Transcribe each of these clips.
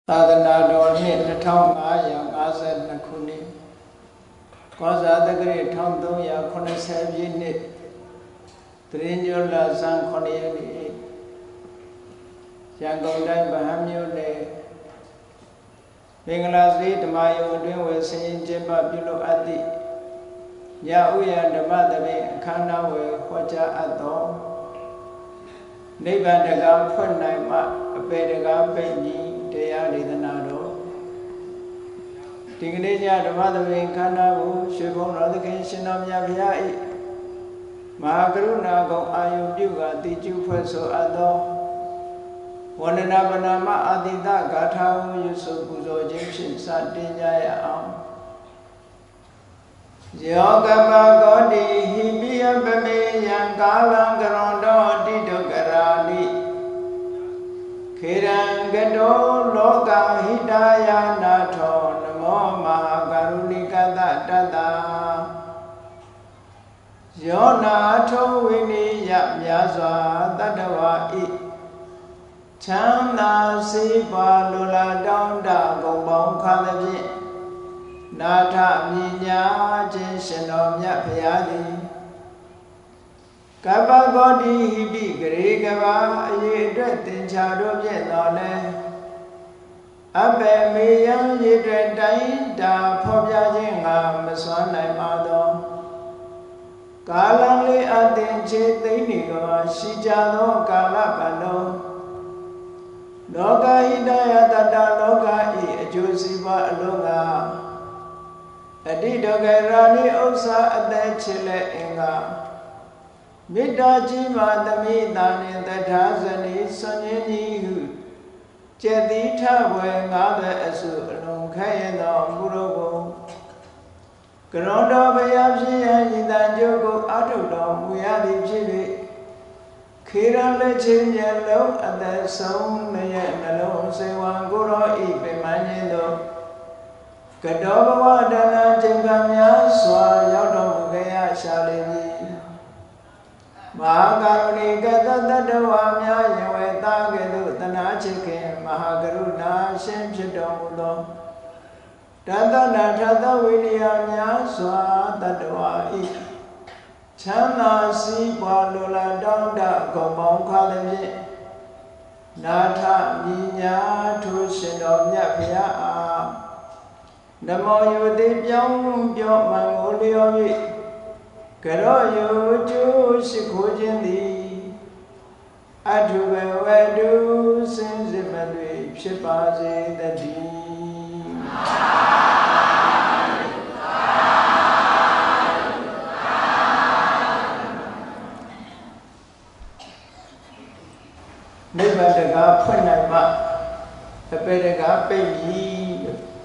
သာသနာတော်နှစ်2552ခုနှစ်ကောဇာတက္ကရာ1380ပြည့်နှစ်သရင်းညောလဆန်း9ရက်နေ့ရန်ကုန်တိုင်းဗဟန်းမြို့နယ်မင်္ဂလာစေဓမ္မယုံအတွင်းဝယ်ဆင်းရင်ကျင်းပပြုလုပ်အပ်သည့်ညဥယျာဓမ္မသဘင်အခမ်းအနားဝယ်ဟောကြားအပ်သောနိဗ္ဗာန်တကားဖွင့်နိုင်မှအပေတကားပိတ်ကြီးတရားဒေသနာတော်ဒီကနေ့ညဓမ္မသဘင်ခန္ဓာကိုရွှေဘုံတော်သခင်ရှင်တော်မြတ်ဘုရား၏မဟာကရုဏာကုံအာယုပြုကတိကျဖွဲ့ဆိုအပ်သောဝန္ဒနာပနာမအာတိတဂါထာကိုရွဆိုပူဇော်ခြင်းဖြင့်စတင်ကြရအောင်ယောကပကောတိဟိပိယပမေယံကာလံကရွန်တောတိတုကရာတိခေရံကတောလောကဟိတယာနာထောနမောမဟာကရုဏိကတတတ္တယောနာထောဝိနိယမြာစွာတတ္တဝါဤချမ်းသာစေပါလူလာတောင်းတဂုံပေါင်းခါသဖြင့်နာထမြညာခြင်းရှင်တော်မြတ်ဘုရားသည်ကပ္ပဂောတိဟိပိဂရေကဘာအရေးအတွက်သင်္ချာတို့ဖြင့်တော်လဲအပေမေယံရေအတွက်တိုင်းတာဖော်ပြခြင်းငါမစွမ်းနိုင်ပါသောကာလလေးအသင်ချေသိမ့်နေကရှိကြသောကာလပတ်လုံးလောကဟိတယတတ္တလောကဤအကျိုးစီးပွားအလုံးကအတိဒဂရာနိဥစ္စာအသက်ချစ်လက်အင်္ဂါမေတ္တာကြီးမှသမိတာနှင့်တထာဇနီဆွန်ရင်ကြီးဟုကျက်တိထဝယ်ငါးပဲအစုအလုံးခဲရသောမူရောကိုကရောတော်ဘုရားဖြစ်ရန်ဤတန်ကြိုးကိုအထုတော်မူရသည်ဖြစ်၍ခေရလက်ချင်းမျက်လုံးအသက်ဆုံးရဲ့နှလုံးစေဝံကိုရောဤပင်မခြင်းသို့ကတောဘဝတဏ္ဍချိန်ကများစွာရောက်တော်မူခဲ့ရရှာလိမ့်မည်မဟာကရုဏိကတတ္တဝါများယဝေတာကဲ့သို့တနာချစ်ခင်မဟာကရုဏာရှင်ဖြစ်တော်မူသောတတ္တနာထသဝိရိယများစွာတတ္တဝါဤချမ်းသာစီးပွားလိုလားတောင်းတဂုံပေါင်းခါသဖြင့်နာထမြညာထိုရှင်တော်မြတ်ဘုရားအားနမောယုတိပြောင်းပြောမှန်ကိုလျော်၍ကရောယုကျိုးရှိခိုးခြင်းသည်အထုဘဝတုစင်စစ်မသွေဖြစ်ပါစေတည်းနိဗ္ဗာန်တကားဖွင့်နိုင်မှအပေတကားပိတ်ကြီး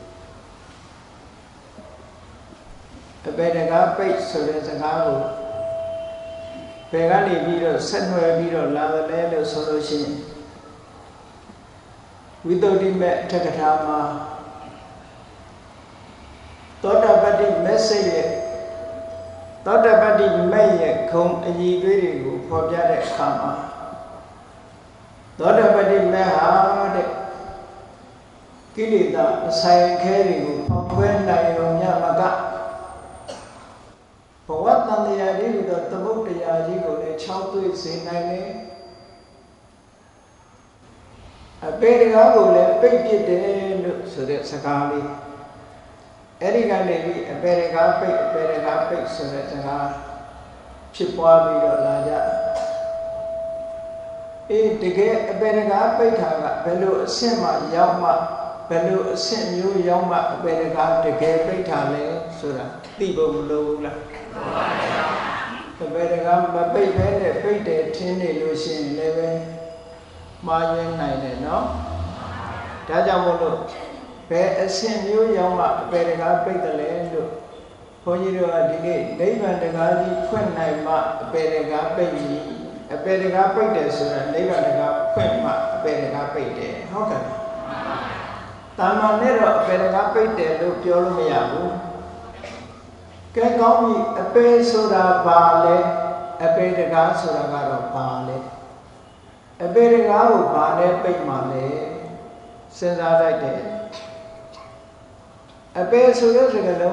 အပေတကားပိတ်ဆိုတဲ့စကားကိုဘယ်ကနေပြီးတော့ဆက်နွယ်ပြီးတော့လာတယ်လို့ဆိုလို့ရှိရင်ဝိသုဒ္ဓိမေအထက်ကထာမှာသောတာပတ္တိမက်ဆေ့ရဲ့သောတာပတ္တိမဲ့ရဲ့ခုံအည်သွေးတွေကိုဖော်ပြတဲ့အခါမှာသောတာပတ္တိမဲ့ဟာတဲ့ကိလေသာအဆိုင်ခဲတွေကိုဖောက်ခွဲနိုင်ရုံမြမကဘဝတန်တရားလေးဟူသောသမုဒ္ဒရာကြီးကိုလည်း6သွေးစေနိုင်တယ်အပေတကားကိုလည်းပိတ်ပစ်တယ်လို့ဆိုတဲ့စကားလေးအဲ့ဒီကနေပြီးအပေတကားပိတ်အပေတကားပိတ်ဆိုတဲ့စကားဖြစ်ပွားပြီးတော့လာကြတကယ်အပေတကားပိတ်တာကဘယ်လိုအဆင့်မှရောက်မှဘယ်လိုအဆင့်မျိုးရောက်မှအပေတကားတကယ်ပိတ်တာလဲဆိုတာသိဖို့မလိုဘူးလားအပေတကားမပိတ်ဘဲနဲ့ပိတ်တယ်ထင်းနေလို့ရှိရင်လည်းပဲမှားရင်းနိုင်တယ်နော်ဒါကြောင့်မို့လို့ဘယ်အဆင့်မျိုးရောက်မှအပေတကားပိတ်တယ်လဲလို့ဘုန်းကြီးတို့ကဒီနေ့နိဗ္ဗာန်တကားကြီးဖွင့်နိုင်မှအပေတကားပိတ်ပြီအပေတကားပိတ်တယ်ဆိုတာနိဗ္ဗာန်တကားဖွင့်မှအပေတကားပိတ်တယ်ဟုတ်ကဲ့တာမန်နဲ့တော့အပေတကားပိတ်တယ်လို့ပြောလို့မရဘူးကဲကောင်းပြီအပေဆိုတာဘာလဲအပေတကားဆိုတာကတော့ဘာလဲအပေတကားကိုဘာလဲပိတ်မှလဲစစဉ်းစားတတ်တယ်အပေဆိုတဲ့စကားလုံး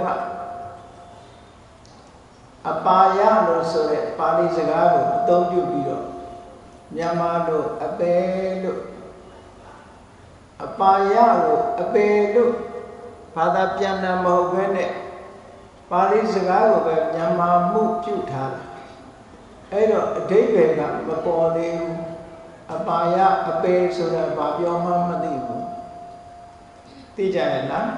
ကအပါယလို့ဆိုတဲ့ပါဠိစကားကိုအသုံးပြုပြီးတော့မြန်မာလိုအပေလို့အပါယကိုအပေလို့ဘာသာပြန်တာမဟုတ်ဘဲနဲ့ပါဠိစကားကိုပဲမြန်မာမှုပြုထားတာအဲ့တော့အဓိပ္ပာယ်ကမပေါ်သေးဘူးအပါယအပေဆိုတာဘာပြောမှမသိဘူးသိကြရဲ့လား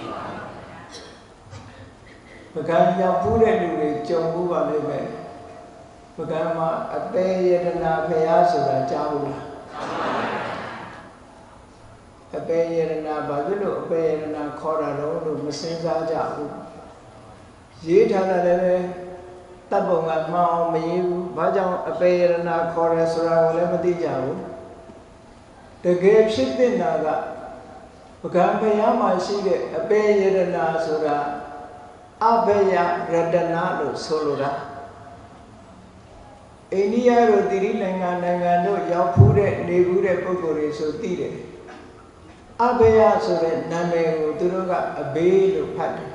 ပကံရောက်ဖူးတဲ့လူတွေကြုံဘူးပါလိမ့်မယ်ပကံမှာအပေယတနာဖျားဆိုတာကြားဘူးလားအပေယတနာဘာဖြစ်လို့အပေယတနာခေါ်တာလို့မစဉ်းစားကြဘူးရေးထားတာလည်းတပ်ပုံကမှောင်အောင်မရေးဘူးဘာကြောင့်အပေယတနာခေါ်ရဲဆိုတာကိုလည်းမသိကြဘူးတကယ်ဖြစ်တဲ့နာကပကံဖျားမှာရှိတဲ့အပေယတနာဆိုတာအဘယရတနာလို့ဆိုလိုတာအိန္ဒိယတို့တိရိလင်္ကာနိုင်ငံတို့ရောက်ဖူးတဲ့နေဖူးတဲ့ပုဂ္ဂိုလ်တွေဆိုသိတယ်အဘယဆိုတဲ့နာမည်ကိုသူတို့ကအဘေးလို့ဖတ်တယ်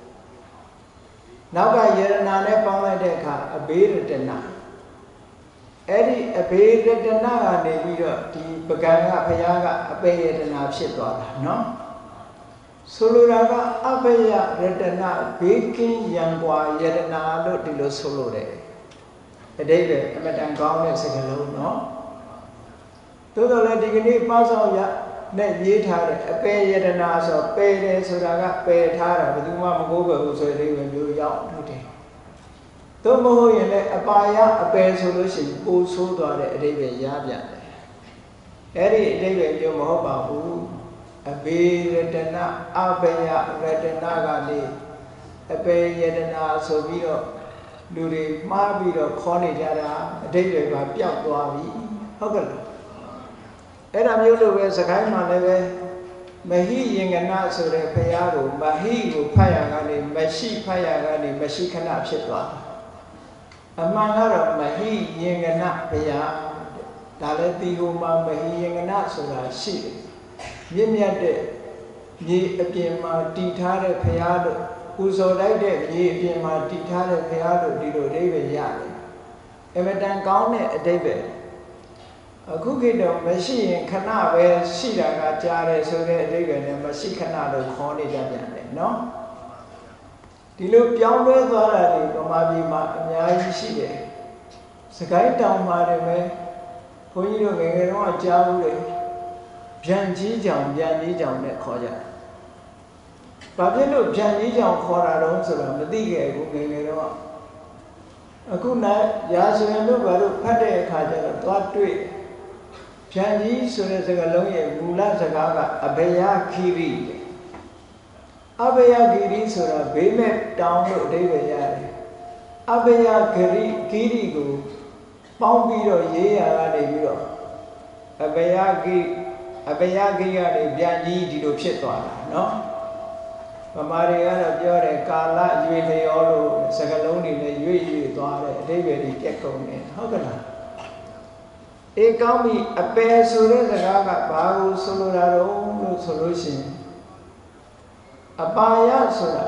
နောက်ကယရနာနဲ့ပေါင်းလိုက်တဲ့အခါအဘေးရတနာအဲ့ဒီအဘေးရတနာကနေပြီးတော့ဒီပကံကဘုရားကအပေယတနာဖြစ်သွားတာနော်ဆိုလိုတာကအဘယရတနာဘေးကင်းရန်ကွာယရနာလို့ဒီလိုဆိုလိုတယ်အတိတ်ပဲအမတန်ကောင်းတဲ့စကားလုံးနော်သို့တော်လည်းဒီကနေ့ပါဆောင်ရနဲ့ရေးထားတဲ့အပေယတနာဆိုပယ်တယ်ဆိုတာကပယ်ထားတာဘယ်သူမှမကိုးကွယ်ဘူးဆိုတဲ့အိဗယ်မျိုးရောက်လို့တယ်သို့မဟုတ်ရင်လည်းအပါယအပယ်ဆိုလို့ရှိရင်ပိုဆိုးသွားတဲ့အတိတ်ပဲရပြန်တယ်အဲ့ဒီအတိတ်ပဲမျိုးမဟုတ်ပါဘူးအဘေရတနာအဘယရတနာကနေအပေယတနာဆိုပြီးတော့လူတွေမှားပြီးတော့ခေါ်နေကြတာအတိတ်ပဲပျောက်သွားပြီဟုတ်ကဲ့လားအဲ့ဒါမျိုးလိုပဲစကိုင်းမှာလည်းပဲမဟိယင်္ဂနာဆိုတဲ့ဘုရားကိုမဟိကိုဖတ်ရကနေမရှိဖတ်ရကနေမရှိခဏဖြစ်သွားအမှန်ကတော့မဟိယင်္ဂနာဘုရားဒါလည်းဒီဟိုမှာမဟိယင်္ဂနာဆိုတာရှိတယ်မြင့်မြတ်တဲ့မြေအပြင်မှာတည်ထားတဲ့ဘုရားလို့ပူဇော်လိုက်တဲ့မြေအပြင်မှာတည်ထားတဲ့ဘုရားလို့ဒီလိုအဓိပ္ပာယ်ရတယ်အမတန်ကောင်းတဲ့အဓိပ္ပာယ်အခုခေတ်တော့မရှိရင်ခဏပဲရှိတာကကြားတယ်ဆိုတဲ့အဓိပ္ပာယ်နဲ့မရှိခဏလို့ခေါ်နေကြပြန်တယ်နော်ဒီလိုပြောင်းလဲသွားတာတွေဗမာပြည်မှာအများကြီးရှိတယ်စကိုင်းတောင်မှာလည်းပဲဘုန်းကြီးတို့ငယ်ငယ်တုန်းကကြားဘူးလေဗျံကြီးကြောင်နဲ့ခေါ်ကြတယ်ဘာဖြစ်လို့ဗျံကြီးကြောင်ခေါ်တာတုံးဆိုတော့မသိခဲ့ဘူးငယ်ငယ်တုန်းကအခုနောက်ရာဇဝင်တို့ဘာလို့ဖတ်တဲ့အခါကျတော့သွားတွေ့ဗျံကြီးဆိုတဲ့စကားလုံးရဲ့မူလစကားကအဘယခိရိအဘယခိရိဆိုတာဘေးမဲ့တောင်းလို့အဓိပ္ပာယ်ရတယ်အဘယခိရိကိုပေါင်းပြီးတော့ရေးရတာနေပြီးတော့အဘယခိကနေဗျံကြီးဒီလိုဖြစ်သွားတာနော်ဗမာတွေကတော့ပြောတယ်ကာလရွေလျောလို့စကားလုံးတွေနဲ့ရွေသွားတယ်အဓိပ္ပာယ်တွေပြက်ကုန်တယ်ဟုတ်ကဲ့လားအေကောင်းပြီအပယ်ဆိုတဲ့စကားကဘာကိုဆိုလိုတာတော့လို့ဆိုလို့ရှိရင်အပါယဆိုတာ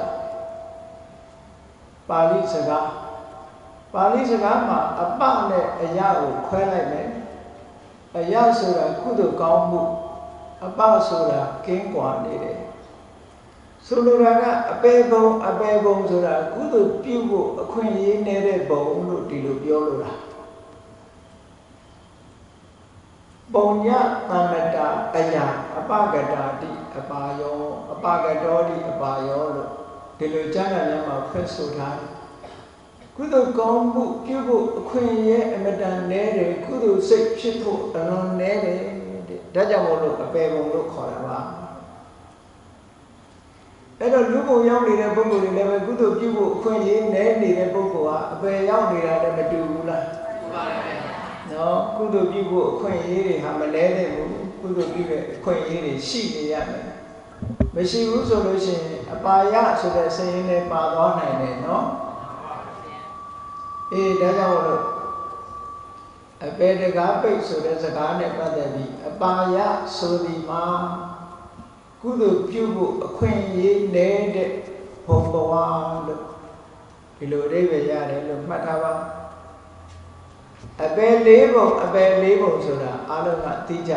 ပါဠိစကားမှာအပနဲ့အယကိုခွဲလိုက်မယ်အယဆိုတာကုသိုလ်ကောင်းမှုအပဆိုတာကင်းကွာနေတယ်ဆိုလိုတာကအပေပုံဆိုတာကုသိုလ်ပြုဖို့အခွင့်အရေးနေတဲ့ဘုံလို့ဒီလိုပြောလို့လားပုံညတမ္မတာအယအပကတာတိအပါယောအပကတောတိအပါယောလို့ဒီလိုကျမ်းဂန်ထဲမှာဖွင့်ဆိုထားတယ်ကုသိုလ်ကောင်းမှုပြုဖို့အခွင့်အရေးအမတန်နည်းတယ်ကုသိုလ်စိတ်ဖြစ်ဖို့အလွန်နည်းတယ်ဒါကြောင့်မို့လို့အပေပုံလို့ခေါ်တာပါအဲ့တော့လူပုံရောက်နေတဲ့ပုဂ္ဂိုလ်တွေလည်းပဲကုသိုလ်ပြုဖို့အခွင့်အရေးနည်းနေတဲ့ပုဂ္ဂိုလ်ဟာအပေရောက်နေတာလည်းမတူဘူးလားတူပါရဲ့နော်ကုသိုလ်ပြုဖို့အခွင့်အရေးတွေဟာမလဲတဲ့ဘူးကုသိုလ်ပြုတဲ့အခွင့်အရေးတွေရှိနေရမယ်မရှိဘူးဆိုလို့ရှိရင်အပါယဆိုတဲ့စိတ်ရင်းနဲ့ပါသွားနိုင်တယ်နော်အေးဒါကြောင့်လို့အပေတကားပိတ်ဆိုတဲ့စကားနဲ့ပတ်သက်ပြီးအပါယဆိုဒီမှာကုသိုလ်ပြုဖို့အခွင့်အရေးနေတဲ့ဘုံဘဝလို့ဒီလိုအဓိပ္ပာယ်ရတယ်လို့မှတ်ထားပါအပယ်လေးပုံဆိုတာအားလုံးကသိကြ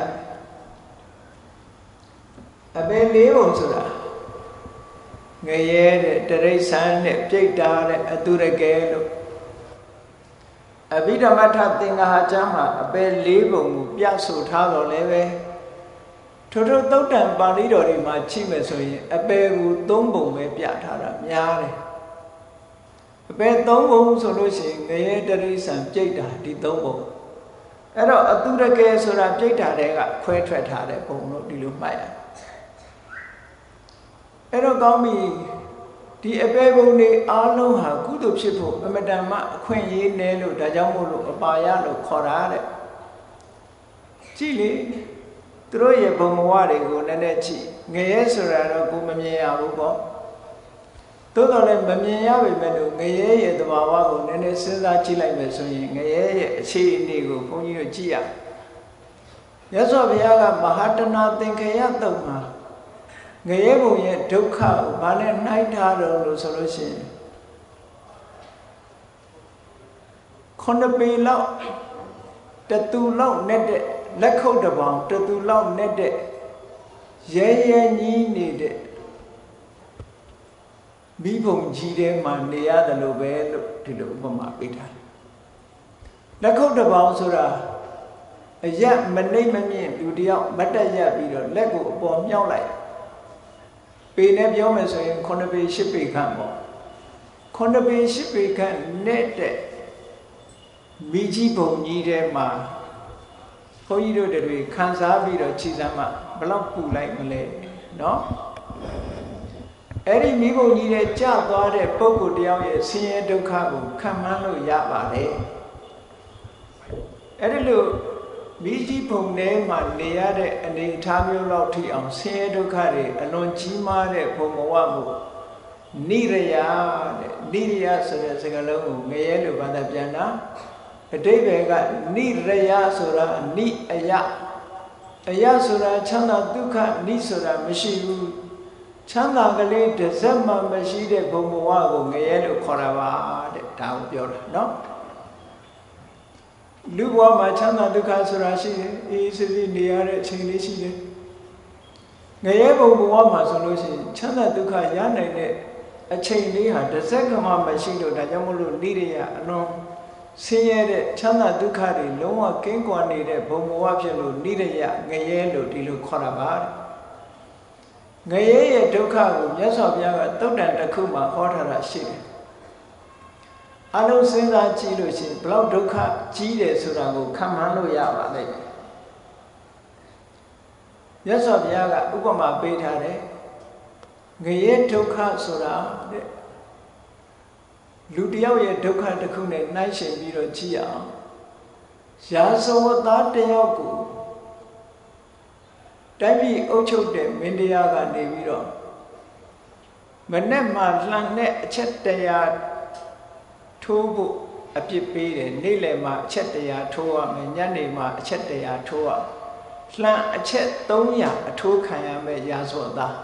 အပယ်လေးပုံဆိုတာငရဲတဲ့တရိစ္ဆာန်နဲ့ပြိတ္တာတဲ့အတုရကဲလို့အဘိဓမ္မထသင်္ဃာကျမ်းမှာအပယ်လေးပုံကိုပြဆိုထားတော့လည်းပဲထို့သုတ်တံပါဠိတော်တွေမှာကြည့်မယ်ဆိုရင်အပယ်ကို၃ပုံပဲပြထားတာများတယ်အပယ်၃ပုံဆိုလို့ရှိရင်ငရဲတရိစ္ဆာန်ပြိတ္တာဒီ၃ပုံအဲ့တော့အတုရကဲဆိုတာပြိတ္တာတွေကခွဲထွက်ထားတဲ့ပုံလို့ဒီလိုမှတ်ရအဲ့တော့ကောင်းပြီဒီအပယ်ပုံတွေအားလုံးဟာကုသိုလ်ဖြစ်ဖို့အမတန်မှအခွင့်အရေးနည်းလို့ဒါကြောင့်မို့လို့အပါယလို့ခေါ်တာတဲ့ကြည့်လေသူတို့ရဲ့ဘုံဘဝတွေကိုနည်းနည်းကြည့်ငရဲဆိုတာတော့ကိုမမြင်ရဘူးပေါ့သို့တော်လည်းမမြင်ရပေမဲ့လို့ငရဲရဲ့သဘာဝကိုနည်းနည်းစဉ်းစားကြည့်လိုက်မယ်ဆိုရင်ငရဲရဲ့အခြေအနေကိုဘုန်းကြီးတို့ကြည့်ရမြတ်စွာဘုရားကမဟာတဏသင်္ခယတုတ်မှာငရဲဘုံရဲ့ဒုက္ခကိုဘာနဲ့နှိုင်းထားတော့လို့ဆိုလို့ရှိရင်9ပေလောက်တတူလောက်နဲ့တဲ့လက်ခုပ်တစ်ပေါင်တတူလောက်နဲ့တဲ့ရဲရဲကြီးနေတဲ့မိဘုံကြီးထဲမှာနေရတယ်လို့ပဲလို့ဒီလိုဥပမာပေးထားတယ်လက်ခုပ်တစ်ပေါင်ဆိုတာအရက်မနှိမ့်မမြင့်လူတယောက်မတ်တက်ရက်ပြီးတော့လက်ကိုအပေါ်မြောက်လိုက်ပေနဲ့ပြောမယ်ဆိုရင်9ပေ10ပေခန့်ပေါ့9ပေ10ပေခန့်နဲ့တဲ့မိကြီးဘုံကြီးထဲမှာဘုန်းကြီးတို့တွေခံစားပြီးတော့ခြေစမ်းမှဘလောက်ပူလိုက်မလဲနော်အဲ့ဒီမိဘုံကြီးတဲ့ကြာသွားတဲ့ပုဂ္ဂိုလ်တယောက်ရဲ့ဆင်းရဲဒုက္ခကိုခံမှန်းလို့ရပါတယ်အဲ့ဒီလိုမိကြီးဘုံထဲမှာနေရတဲ့အနေအထားမျိုးလောက်ထိအောင်ဆင်းရဲဒုက္ခတွေအလွန်ကြီးမားတဲ့ဘုံဘဝကိုနိရယတဲ့နိရယဆိုတဲ့စကားလုံးကိုငရဲလို့ဘာသာပြန်တာအတိပ္ပယ်ကနိရယဆိုတာနိအယအယဆိုတာချမ်းသာဒုက္ခနိဆိုတာမရှိဘူးချမ်းသာကလေးတစ်စက်မှမရှိတဲ့ဘုံဘဝကိုငရဲလို့ခေါ်တာပါတဲ့ဒါကိုပြောတာနော်လူဘဝမှာချမ်းသာဒုက္ခဆိုတာရှိတယ်အေးစစ်စစ်နေရတဲ့အချိန်လေးရှိတယ်ငရဲဘုံဘဝမှာဆိုလို့ရှိရင်ချမ်းသာဒုက္ခရနိုင်တဲ့အချိန်လေးဟာတစ်စက်ကမှမရှိလို့ဒါကြောင့်မို့လို့နိရိယအလွန်ဆင်းရဲတဲ့ချမ်းသာဒုက္ခတွေလုံးဝကင်းကွာနေတဲ့ဘုံဘဝဖြစ်လို့နိရိယငရဲလို့ဒီလိုခေါ်တာပါငရဲရဲ့ဒုက္ခကိုမြတ်စွာဘုရားကသုတ်တန်တစ်ခုမှာဟောထားတာရှိတယ်အလုံးစဉ်းစားကြည့်လို့ရှိရင်ဘလောက်ဒုက္ခကြီးတယ်ဆိုတာကိုခံမှန်းလို့ရပါလိမ့်မယ်မြတ်စွာဘုရားကဥပမာပေးထားတယ်ငရဲဒုက္ခဆိုတာတဲ့လူတယောက်ရဲ့ဒုက္ခတစ်ခုနဲ့နှိုင်းယှဉ်ပြီးတော့ကြည့်အောင်ရာဇဝတ်သားတယောက်ကိုတိုင်းပြည်အုပ်ချုပ်တဲ့မင်းတရားကနေပြီးတော့မနဲ့မှလှန်တဲ့အချက်တရားထိုးဖို့အပြစ်ပေးတယ်နေ့လယ်မှာအချက်တရားထိုးရမယ်ညနေမှာအချက်တရားထိုးရလှန်အချက်300အထိုးခံရမယ်ရာဇဝတ်သား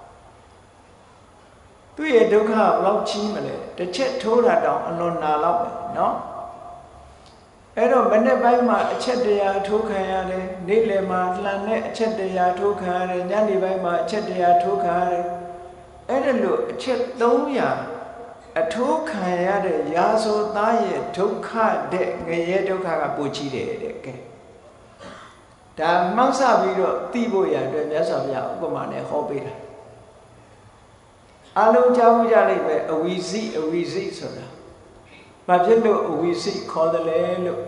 သူ့ရဲ့ဒုက္ခဘယ်လောက်ကြီးမလဲတစ်ချက်ထိုးတာတောင်အလွန်နာတော့ပဲเนาะအဲ့တော့မနေ့ပိုင်းမှာအချက်တရားထိုးခံရတယ်နေ့လယ်မှာလှန်တဲ့အချက်တရားထိုးခံရတယ်ညနေပိုင်းမှာအချက်တရားထိုးခံရတယ်အဲ့ဒါလို့အချက်300အထိုးခံရတဲ့ရာဇဝတ်သားရဲ့ဒုက္ခတဲ့ငရဲဒုက္ခကပိုကြီးတယ်တဲ့ကဲဒါမှောက်ဆပြီးတော့သိဖို့ရအတွက်မြတ်စွာဘုရားဥပမာနဲ့ဟောပေးတာအလုံးကြားမှုကြလိမ့်မယ်အဝီစီဆိုတာဘာဖြစ်လို့အဝီစီခေါ်တယ်လဲလို့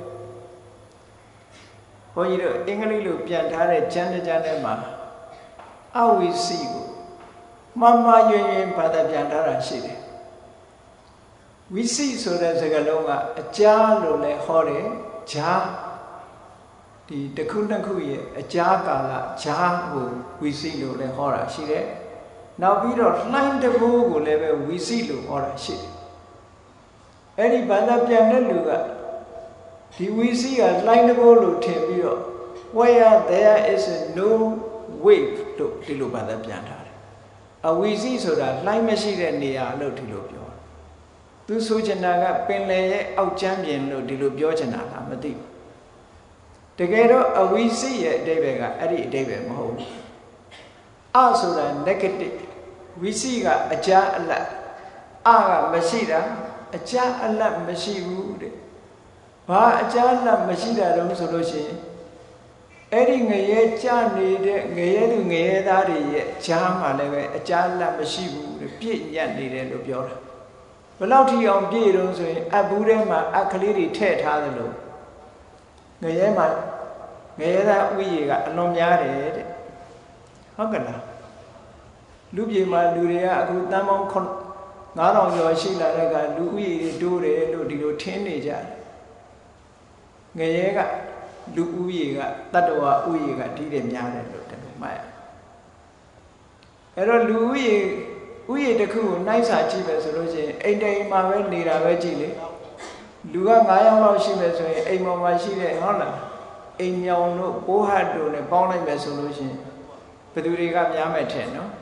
ဘုန်းကြီးတို့အင်္ဂလိပ်လိုပြန်ထားတဲ့ကျမ်းတစ်ထဲမှာအဝီစီကိုမမယွင်ယွင်ဘာသာပြန်ထားတာရှိတယ်ဝီစီဆိုတဲ့စကားလုံးကအကြားလို့လည်းဟောတယ်ဂျာဒီတစ်ခုနှစ်ခုရဲ့အကြားကာလဂျာကိုဝီစီလို့လည်းဟောတာရှိတယ်နောက်ပြီးတော့လှိုင်းတဘိုးကိုလည်းပဲဝီစီလို့ဟောတာရှိတယ်အဲ့ဒီဘာသာပြန်တဲ့လူကဒီဝီစီကလှိုင်းတဘိုးလို့ထင်ပြီးတော့ where there is no wave လို့ဒီလိုဘာသာပြန်ထားတယ်အဝီစီဆိုတာလှိုင်းမရှိတဲ့နေရာလို့ဒီလိုပြောသူဆိုချင်တာကပင်လယ်ရဲ့အောက်ကျမ်းပြင်လို့ဒီလိုပြောချင်တာလားမသိဘူးတကယ်တော့အဝီစီရဲ့အဓိပ္ပာယ်ကအဲ့ဒီအဓိပ္ပာယ်မဟုတ်ဘူးအဆိုတာ negative ဝီစီကအကြအလတ်အကမရှိတာအကြအလတ်မရှိဘူးတဲ့ဘာအကြအလတ်မရှိတာတုံးဆိုလို့ရှိရင်အဲ့ဒီငရဲကြနေတဲ့ငရဲသူငရဲသားတွေရဲ့ကြားမှာလည်းပဲအကြအလတ်မရှိဘူးတဲ့ပြည့်ညတ်နေတယ်လို့ပြောတာဘယ်လောက်ထိအောင်ပြည့်တုံးဆိုရင်အဘူးထဲမှာအခလေးတွေထည့်ထားသလိုငရဲမှာငရဲသားဥယျာဉ်ကအလွန်များတယ်တဲ့ဟုတ်ကဲ့လားလူပြေမှာလူတွေကအခုတန်းပေါင်း9000ကျော်ရှိလာတဲ့ကလူဥယျာဉ်တွေတိုးတယ်လို့ဒီလိုထင်းနေကြတယ်ငရဲကလူဥယျာဉ်ကတတ္တဝဥယျာဉ်ကဒီတဲ့များတယ်လို့တကယ်မှတ်ရအဲ့တော့လူဥယျာဉ်တစ်ခုကိုနှိုက်စာကြည့်ပဲဆိုလို့ရှိရင်အိမ်တိမ်မှာပဲနေတာပဲကြည့်လေလူက9ယောက်လောက်ရှိမယ်ဆိုရင်အိမ်ပေါ်မှာရှိတဲ့ဟုတ်လားအိမ်မြောင်တို့ပိုးဟတ်တို့နဲ့ပေါင်းလိုက်မယ်ဆိုလို့ရှိရင်ဘယ်သူတွေကများမယ်ထင်နော်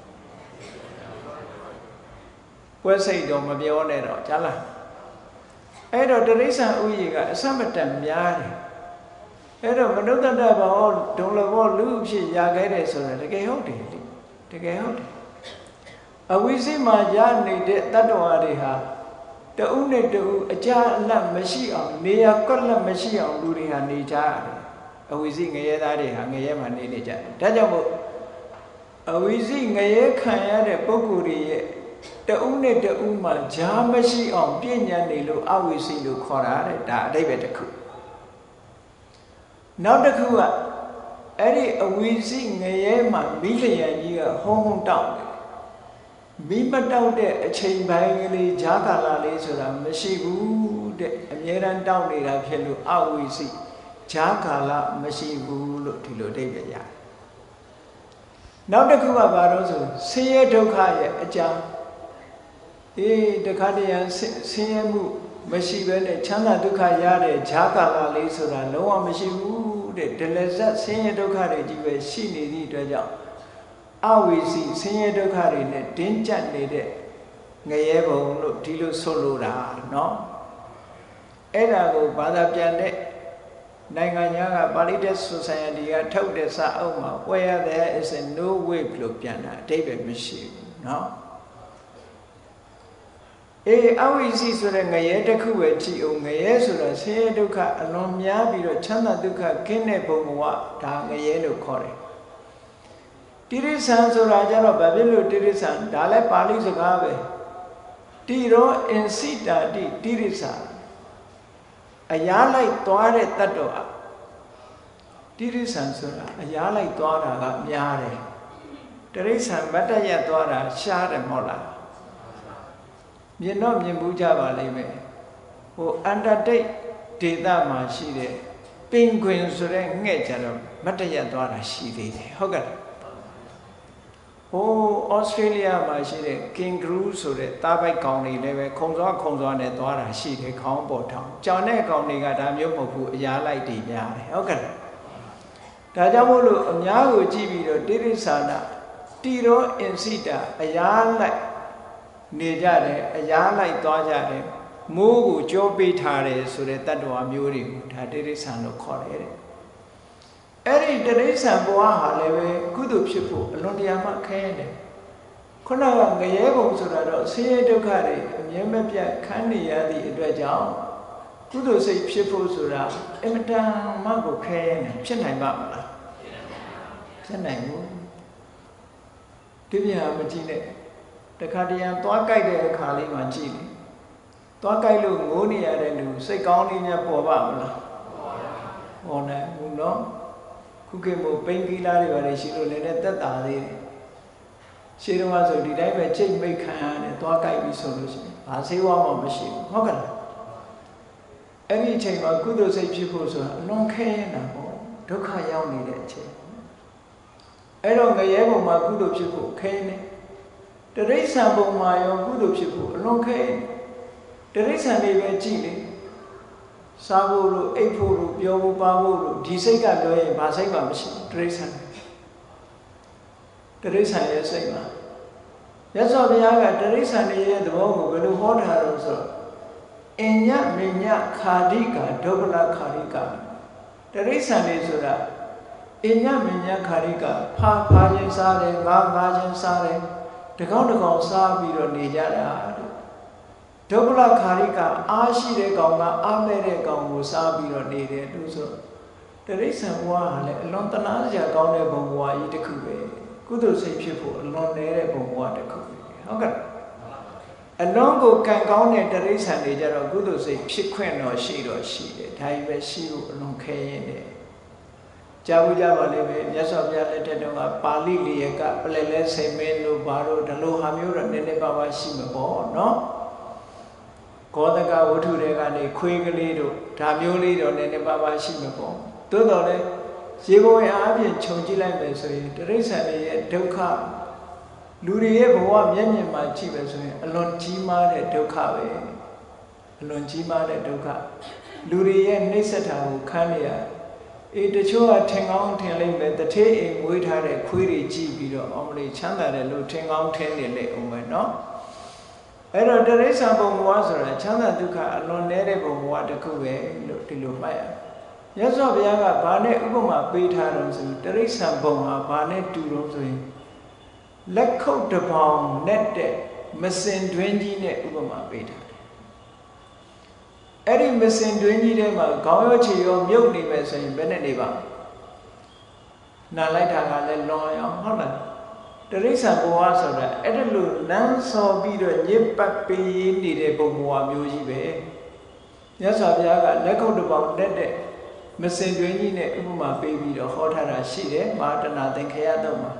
ပွဲစိတ်တော့မပြောနဲ့တော့ကြားလားအဲ့တော့တိရစ္ဆာန်ဥယျာဉ်ကအစမတန်များတယ်အဲ့တော့မနုဿတ္တဘောဒုံလဘောလူအဖြစ်ရခဲ့တယ်ဆိုတာတကယ်ဟုတ်တယ်လေတကယ်ဟုတ်တယ်အဝိဇ္ဇမှာရနေတဲ့တတ္တဝါတွေဟာတဦးနဲ့တဦးအကြအလတ်မရှိအောင်နေရာကွက်လက်မရှိအောင်လူတွေဟာနေကြရတယ်အဝိဇ္ဇငရဲသားတွေဟာငရဲမှာနေကြတယ်ဒါကြောင့်မို့အဝိဇ္ဇငရဲခံရတဲ့ပုဂ္ဂိုလ်တွေရဲ့တဦးနဲ့တဦးမှာဈာမရှိအောင်ပြည့်ညတ်နေလို့အဝိဇ္ဇလို့ခေါ်တာတဲ့ဒါအဓိပ္ပာယ်တစ်ခုနောက်တစ်ခုကအဲ့ဒီအဝိဇ္ဇငရဲမှာမိလျံကြီးကဟုံးဟုံးတောက်တယ်မိမတောက်တဲ့အချိန်ပိုင်းကလေးဈာကာလလေးဆိုတာမရှိဘူးတဲ့အမြဲတမ်းတောက်နေတာဖြစ်လို့အဝိဇ္ဇဈာကာလမရှိဘူးလို့ဒီလိုအဓိပ္ပာယ်ရတယ်နောက်တစ်ခုကဘာလို့ဆိုဆင်းရဲဒုက္ခရဲ့အကြောင်းတခါတည်းဆင်းရဲမှုမရှိဘဲနဲ့ချမ်းသာဒုက္ခရတဲ့ဈာကာလလေးဆိုတာလုံးဝမရှိဘူးတဲ့ဒလဇတ်ဆင်းရဲဒုက္ခတွေကြီးပဲရှိနေသည့်အတွက်ကြောင့်အဝိဇ္ဇဆင်းရဲဒုက္ခတွေနဲ့တင်းကျပ်နေတဲ့ငရဲဘုံလို့ဒီလိုဆိုလိုတာเนาะအဲ့ဒါကိုဘာသာပြန်တဲ့နိုင်ငံသားက Pali Society ကထုတ်တဲ့စာအုပ်မှာ where there is a no way လို့ပြန်တာအဓိပ္ပာယ်မရှိဘူးเนาะအဝိဇ္ဇဆိုတဲ့ငရဲတစ်ခုပဲကြည့်အောင်ငရဲဆိုတာဆင်းရဲဒုက္ခအလွန်များပြီးတော့ချမ်းသာဒုက္ခကင်းတဲ့ဘုံဘဝဒါငရဲလို့ခေါ်တယ်တိရိစ္ဆာန်ဆိုတာကြတော့ဘာဖြစ်လို့တိရိစ္ဆာန်ဒါလည်းပါဠိစကားပဲတိရောအင်စိတာတိတိရိစ္ဆာန်အရာလိုက်သွားတဲ့တတ္တဝါတိရိစ္ဆာန်ဆိုတာအရာလိုက်သွားတာကများတယ်တိရိစ္ဆာန်မတ္တရသွားတာရှားတယ်မဟုတ်လားမြင်တော့မြင်ဘူးကြပါလိမ့်မယ်ဟိုအန္တာတိတ်ဒေသမှာရှိတဲ့ပင်ခွင်ဆိုတဲ့ငှက်ကြတော့မတ္တရသွားတာရှိသေးတယ်ဟုတ်ကဲ့ဟိုဩစတြေးလျမှာရှိတဲ့ kangaroo ဆိုတဲ့သားပိုက်ကောင်တွေလည်းပဲခုံစောနဲ့သွားတာရှိတယ်ခေါင်းပေါ်ထောင်ကြောင်တဲ့ကောင်တွေကဒါမျိုးမဟုတ်ဘူးအရာလိုက်တွေများတယ်ဟုတ်ကဲ့ဒါကြောင့်မို့လို့အများကိုကြည့်ပြီးတော့တိရိစ္ဆာနတိရောအင်စိတာအရာလိုက်နေကြတယ်အရာလိုက်သွားကြတယ်မိုးကိုကြောပေးထားတယ်ဆိုတဲ့တတ္တဝါမျိုးတွေကိုဒါတိရိစ္ဆာန်လို့ခေါ်တယ်တဲ့အဲ့ဒီတိရိစ္ဆာန်ဘဝဟာလည်းပဲကုသိုလ်ဖြစ်ဖို့အလွန်တရာမှခဲတယ်ခုနကငရဲဘုံဆိုတာတော့ဆင်းရဲဒုက္ခတွေအမြဲမပြတ်ခံနေရသည့်အတွက်ကြောင့်ကုသိုလ်စိတ်ဖြစ်ဖို့ဆိုတာအင်မတန်မှကိုခဲနေဖြစ်နိုင်ပါမလားဖြစ်နိုင်ဘူးဒီပြန်မကြည့်နဲ့တခါတရံသွားကြိုက်တဲ့အခါလေးမှကြည့်လေသွားကြိုက်လို့ငိုးနေရတဲ့လူစိတ်ကောင်းလေးများပေါ်ပါမလားဟောနေဘူးနော်ခုခေတ်မို့ပိန်ကီလာတွေပါလေရှိလို့လည်းတက်တာသေးတယ်ရှေးတုန်းကဆိုဒီတိုင်းပဲချိတ်မိတ်ခံရတယ်သွားကြိုက်ပြီဆိုလို့ရှိရင်ဘာဆေးဝါးမှမရှိဘူးဟုတ်ကဲ့လားအဲ့ဒီအချိန်မှာကုသိုလ်စိတ်ဖြစ်ဖို့ဆိုတာအလွန်ခဲနေတာပေါ့ဒုက္ခရောက်နေတဲ့အချိန်အဲ့တော့ငရဲဘုံမှာကုသိုလ်ဖြစ်ဖို့ခဲနေတိရိစ္ဆာန်ဘုံမှာရောကုသိုလ်ဖြစ်ဖို့အလွန်ခဲတိရိစ္ဆာန်တွေပဲကြည့်လေစားဖို့လို့အိပ်ဖို့လို့ပြောဖို့ပါဖို့လို့ဒီစိတ်ကပြောရင်ဘာစိတ်မှမရှိတိရိစ္ဆာန်တရိစ္ဆာန်ရဲ့စိတ်မှာမြတ်စွာဘုရားကတရိစ္ဆာန်ရဲ့သဘောကိုဘယ်လိုဟောထားလို့ဆိုတော့အညမညခာတိကဒုဗ္ဗလခာတိကတရိစ္ဆာန်တွေဆိုတာအညမညခာတိကဖာချင်းစားတယ်ငါချင်းစားတယ်တကောင်စားပြီးတော့နေကြတာဒုဗ္ဗလခာတိကအားရှိတဲ့ကောင်ကအားမဲ့တဲ့ကောင်ကိုစားပြီးတော့နေတယ်လို့ဆိုတရိစ္ဆာန်ဘဝကလည်းအလွန်တနာစရာကောင်းတဲ့ဘုံဘဝကြီးတစ်ခုပဲကုသိုလ်စိတ်ဖြစ်ဖို့အလွန်နေတဲ့ဘုံဘဝတစ်ခုပဲဟုတ်ကဲ့အလွန်ကိုကံကောင်းတဲ့တရိစ္ဆာန်တွေကြတော့ကုသိုလ်စိတ်ဖြစ်ခွင့်တော့ရှိတယ်ဒါကြီးပဲရှိဖို့အလွန်ခဲရင်တယ်ကြားဘူးကြပါလိမ့်မယ်မြတ်စွာဘုရားလက်ထက်တုန်းကပါဠိလျက်ကပလဲလဲစိတ်မင်းလို့ဘာလို့ဒီလိုဟာမျိုးတော့နည်းနည်းပါးပါးရှိမှာပေါ့နော်ကောသကဝတ္ထုတွေကနေခွေးကလေးတို့ဒါမျိုးလေးတော့နည်းနည်းပါးပါးရှိမှာပေါ့သို့တော်လည်းရေပုံရအပြင်ခြုံကြည့်လိုက်မယ်ဆိုရင်တိရစ္ဆာန်တွေရဲ့ဒုက္ခလူတွေရဲ့ဘဝမျက်မြင်မှာကြည့်ပဲဆိုရင်အလွန်ကြီးမားတဲ့ဒုက္ခပဲအလွန်ကြီးမားတဲ့ဒုက္ခလူတွေရဲ့နှိစ္စတာကိုခံရတချို့ကထင်ကောင်းထင်လိမ့်မယ်တထေးအိမ်မွေးထားတဲ့ခွေးတွေကြည့်ပြီးတော့အောင်မလေးချမ်းသာတယ်လို့ထင်ကောင်းထင်နေလေအောင်မယ်နော်အဲ့တော့တိရစ္ဆာန်ဘုံဘဝဆိုတာချမ်းသာဒုက္ခအလွန်နည်းတဲ့ဘုံဘဝတစ်ခုပဲလို့ဒီလိုမှတ်ရမြတ်စွာဘုရားကဘာနဲ့ဥပမာပေးထားတော့ဆိုတိရစ္ဆာန်ဘုံဟာဘာနဲ့တူတော့ဆိုရင်လက်ခုပ်တစ်ပေါင်နဲ့တဲ့မစင်တွင်းကြီးနဲ့ဥပမာပေးထားတယ်အဲ့ဒီမစင်တွင်းကြီးထဲမှာခေါင်းရောခြေရောမြုပ်နေမယ်ဆိုရင်ဘယ်နဲ့နေပါနာလိုက်တာကလည်းလွန်အောင်ဟုတ်လားတိရစ္ဆာန်ဘဝဆိုတာအဲ့ဒါလိုလမ်းစော်ပြီးတော့ညစ်ပတ်ပေးနေတဲ့ဘုံဘဝမျိုးကြီးပဲမြတ်စွာဘုရားကလက်ခုပ်တစ်ပေါင်နဲ့တဲ့မစင်တွင်းကြီးနဲ့ဥပမာပေးပြီးတော့ဟောထားတာရှိတယ်မဟာတဏသင်္ခရတုံးမှာ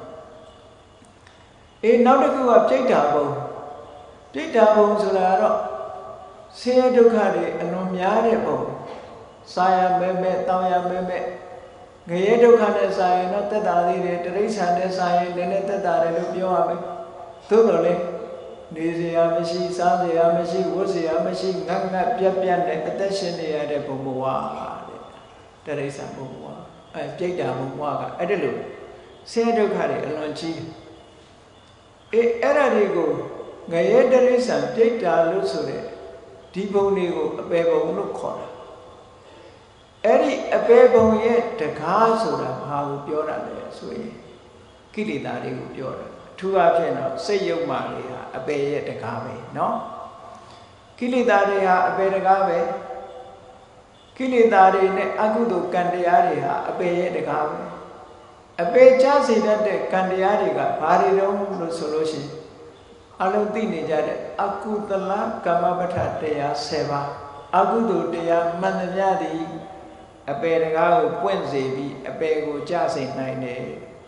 နောက်တစ်ခုကပြိဋ္ဌာဘုံဆိုတာတော့ဆင်းရဲဒုက္ခတွေအလွန်များတဲ့ဘုံစာရမဲတောင်းရမဲငရဲဒုက္ခနဲ့စာရင်တော့တက်တာသေးတယ်တိရစ္ဆာန်နဲ့စာရင်လည်းတက်တာတယ်လို့ပြောရမယ်သို့တော်လည်းနေစရာမရှိစားစရာမရှိဝတ်စရာမရှိငတ်ပြတ်နဲ့အသက်ရှင်နေရတဲ့ဘုံဘဝတဲ့တိရစ္ဆာန်ဘုံဘဝပြိဋ္ဌာဘုံဘဝကအဲ့ဒါလို့ဆင်းရဲဒုက္ခတွေအလွန်ကြီးအဲ့ဒါတွေကိုငရဲတိရစ္ဆာန်ပြိဋ္ဌာလို့ဆိုတဲ့ဒီဘုံတွေကိုအပေဘုံလို့ခေါ်တာအဲ့ဒီအပေဘုံရဲ့တကားဆိုတာဘာကိုပြောတာလဲဆိုရင်ကိလေသာတွေကိုပြောတာအထူးအဖြင့်တော့စိတ်ယုတ်မာတွေဟာအပေရဲ့တကားပဲเนาะကိလေသာတွေဟာအပေတကားပဲကိလေသာတွေနဲ့အကုသိုလ်ကံတရားတွေဟာအပေရဲ့တကားပဲအပေချစေတတ်တဲ့ကံတရားတွေကဘာတွေတုံးလို့ဆိုလို့ရှိရင်အလုံးသိနေကြတဲ့အကုသလကမ္မပဋ္ဌတရား10ပါးအကုသိုလ်တရားမှန်သမျှသည်အပေတကားကိုပွင့်စေပြီးအပေကိုကြစေနိုင်တယ်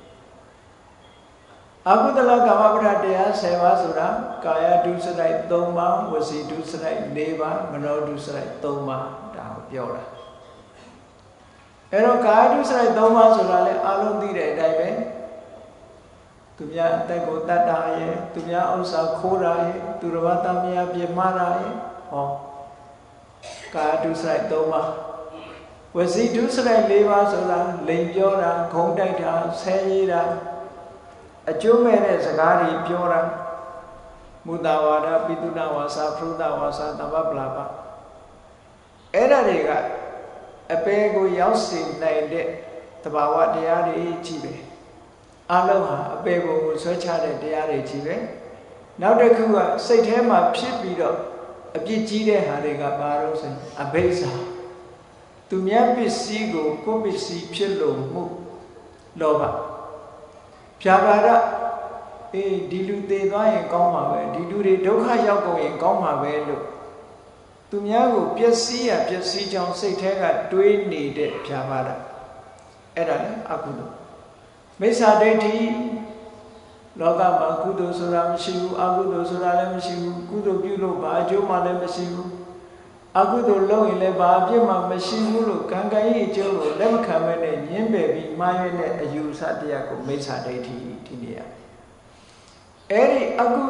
အကုသလကမ္မပဋ္ဌတရား10ပါးဆိုတာကာယဒုစရိုက်3ပါးဝစီဒုစရိုက်4ပါးမနောဒုစရိုက်3ပါးဒါကိုပြောတာအဲ့တော့ကာယဒုစရိုက်3ပါးဆိုတာလည်းအလုံးသိတဲ့အတိုင်းပဲသူများအသက်ကိုတတ်တာရဲ့သူများဥစ္စာခိုးတာရဲ့သူတော်ဘာသားများပြမတာရဲ့ဟောကာယဒုစရိုက်3ပါးဝစီဒုစရိုက်4ပါးဆိုတာလိန်ပြောတာဂုံတိုက်တာဆဲရေးတာအကျိုးမဲ့တဲ့စကားတွေပြောတာမုဒ္ဒဝါဒပိတုဏဝါစာဖရုဒ္ဒဝါစာတပ္ပပလာပအဲ့ဒါတွေကအပေကိုရောက်စေနိုင်တဲ့တဘာဝတရားတွေကြီးပဲအလုံးဟာအပေကိုဆွဲချတဲ့တရားတွေကြီးပဲနောက်တစ်ခုကစိတ်ထဲမှာဖြစ်ပြီးတော့အပြစ်ကြီးတဲ့ဟာတွေကဘာလို့ဆိုရင်အဘိဇ္ဇာသူများပစ္စည်းကိုကိုယ်ပစ္စည်းဖြစ်လို့မှုလောဘဖြာပါဒဒီလူသေးသွားရင်ကောင်းမှာပဲဒီလူတွေဒုက္ခရောက်ကုန်ရင်ကောင်းမှာပဲလို့သူများကိုပျက်စီးကြောင်းစိတ်ထဲကတွေးနေတဲ့ဖြာပါဒအဲ့ဒါလည်းအကုသိုလ်မိစ္ဆာဒိဋ္ဌိလောကမှာကုသိုလ်ဆိုတာမရှိဘူးအကုသိုလ်ဆိုတာလည်းမရှိဘူးကုသိုလ်ပြုလို့ဘာအကျိုးမှလည်းမရှိဘူးအကုသိုလ်လုပ်ရင်လည်းဘာအပြစ်မှမရှိဘူးလို့ကံကံရဲ့အကျိုးကိုလက်မခံမဲနဲ့ညှင်းပယ်ပြီးမှားရတဲ့အယူဆတရားကိုမိစ္ဆာဒိဋ္ဌိဒီနေရာအဲ့ဒီအကု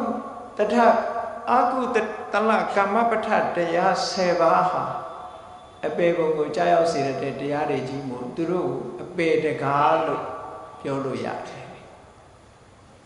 တလကမ္မပဋ္ဌတရား10ပါးဟာအပေဘုံကိုကြားရောက်စေတဲ့တရားတွေကြီးမို့သူတို့အပေတကားလို့ပြောလို့ရတယ်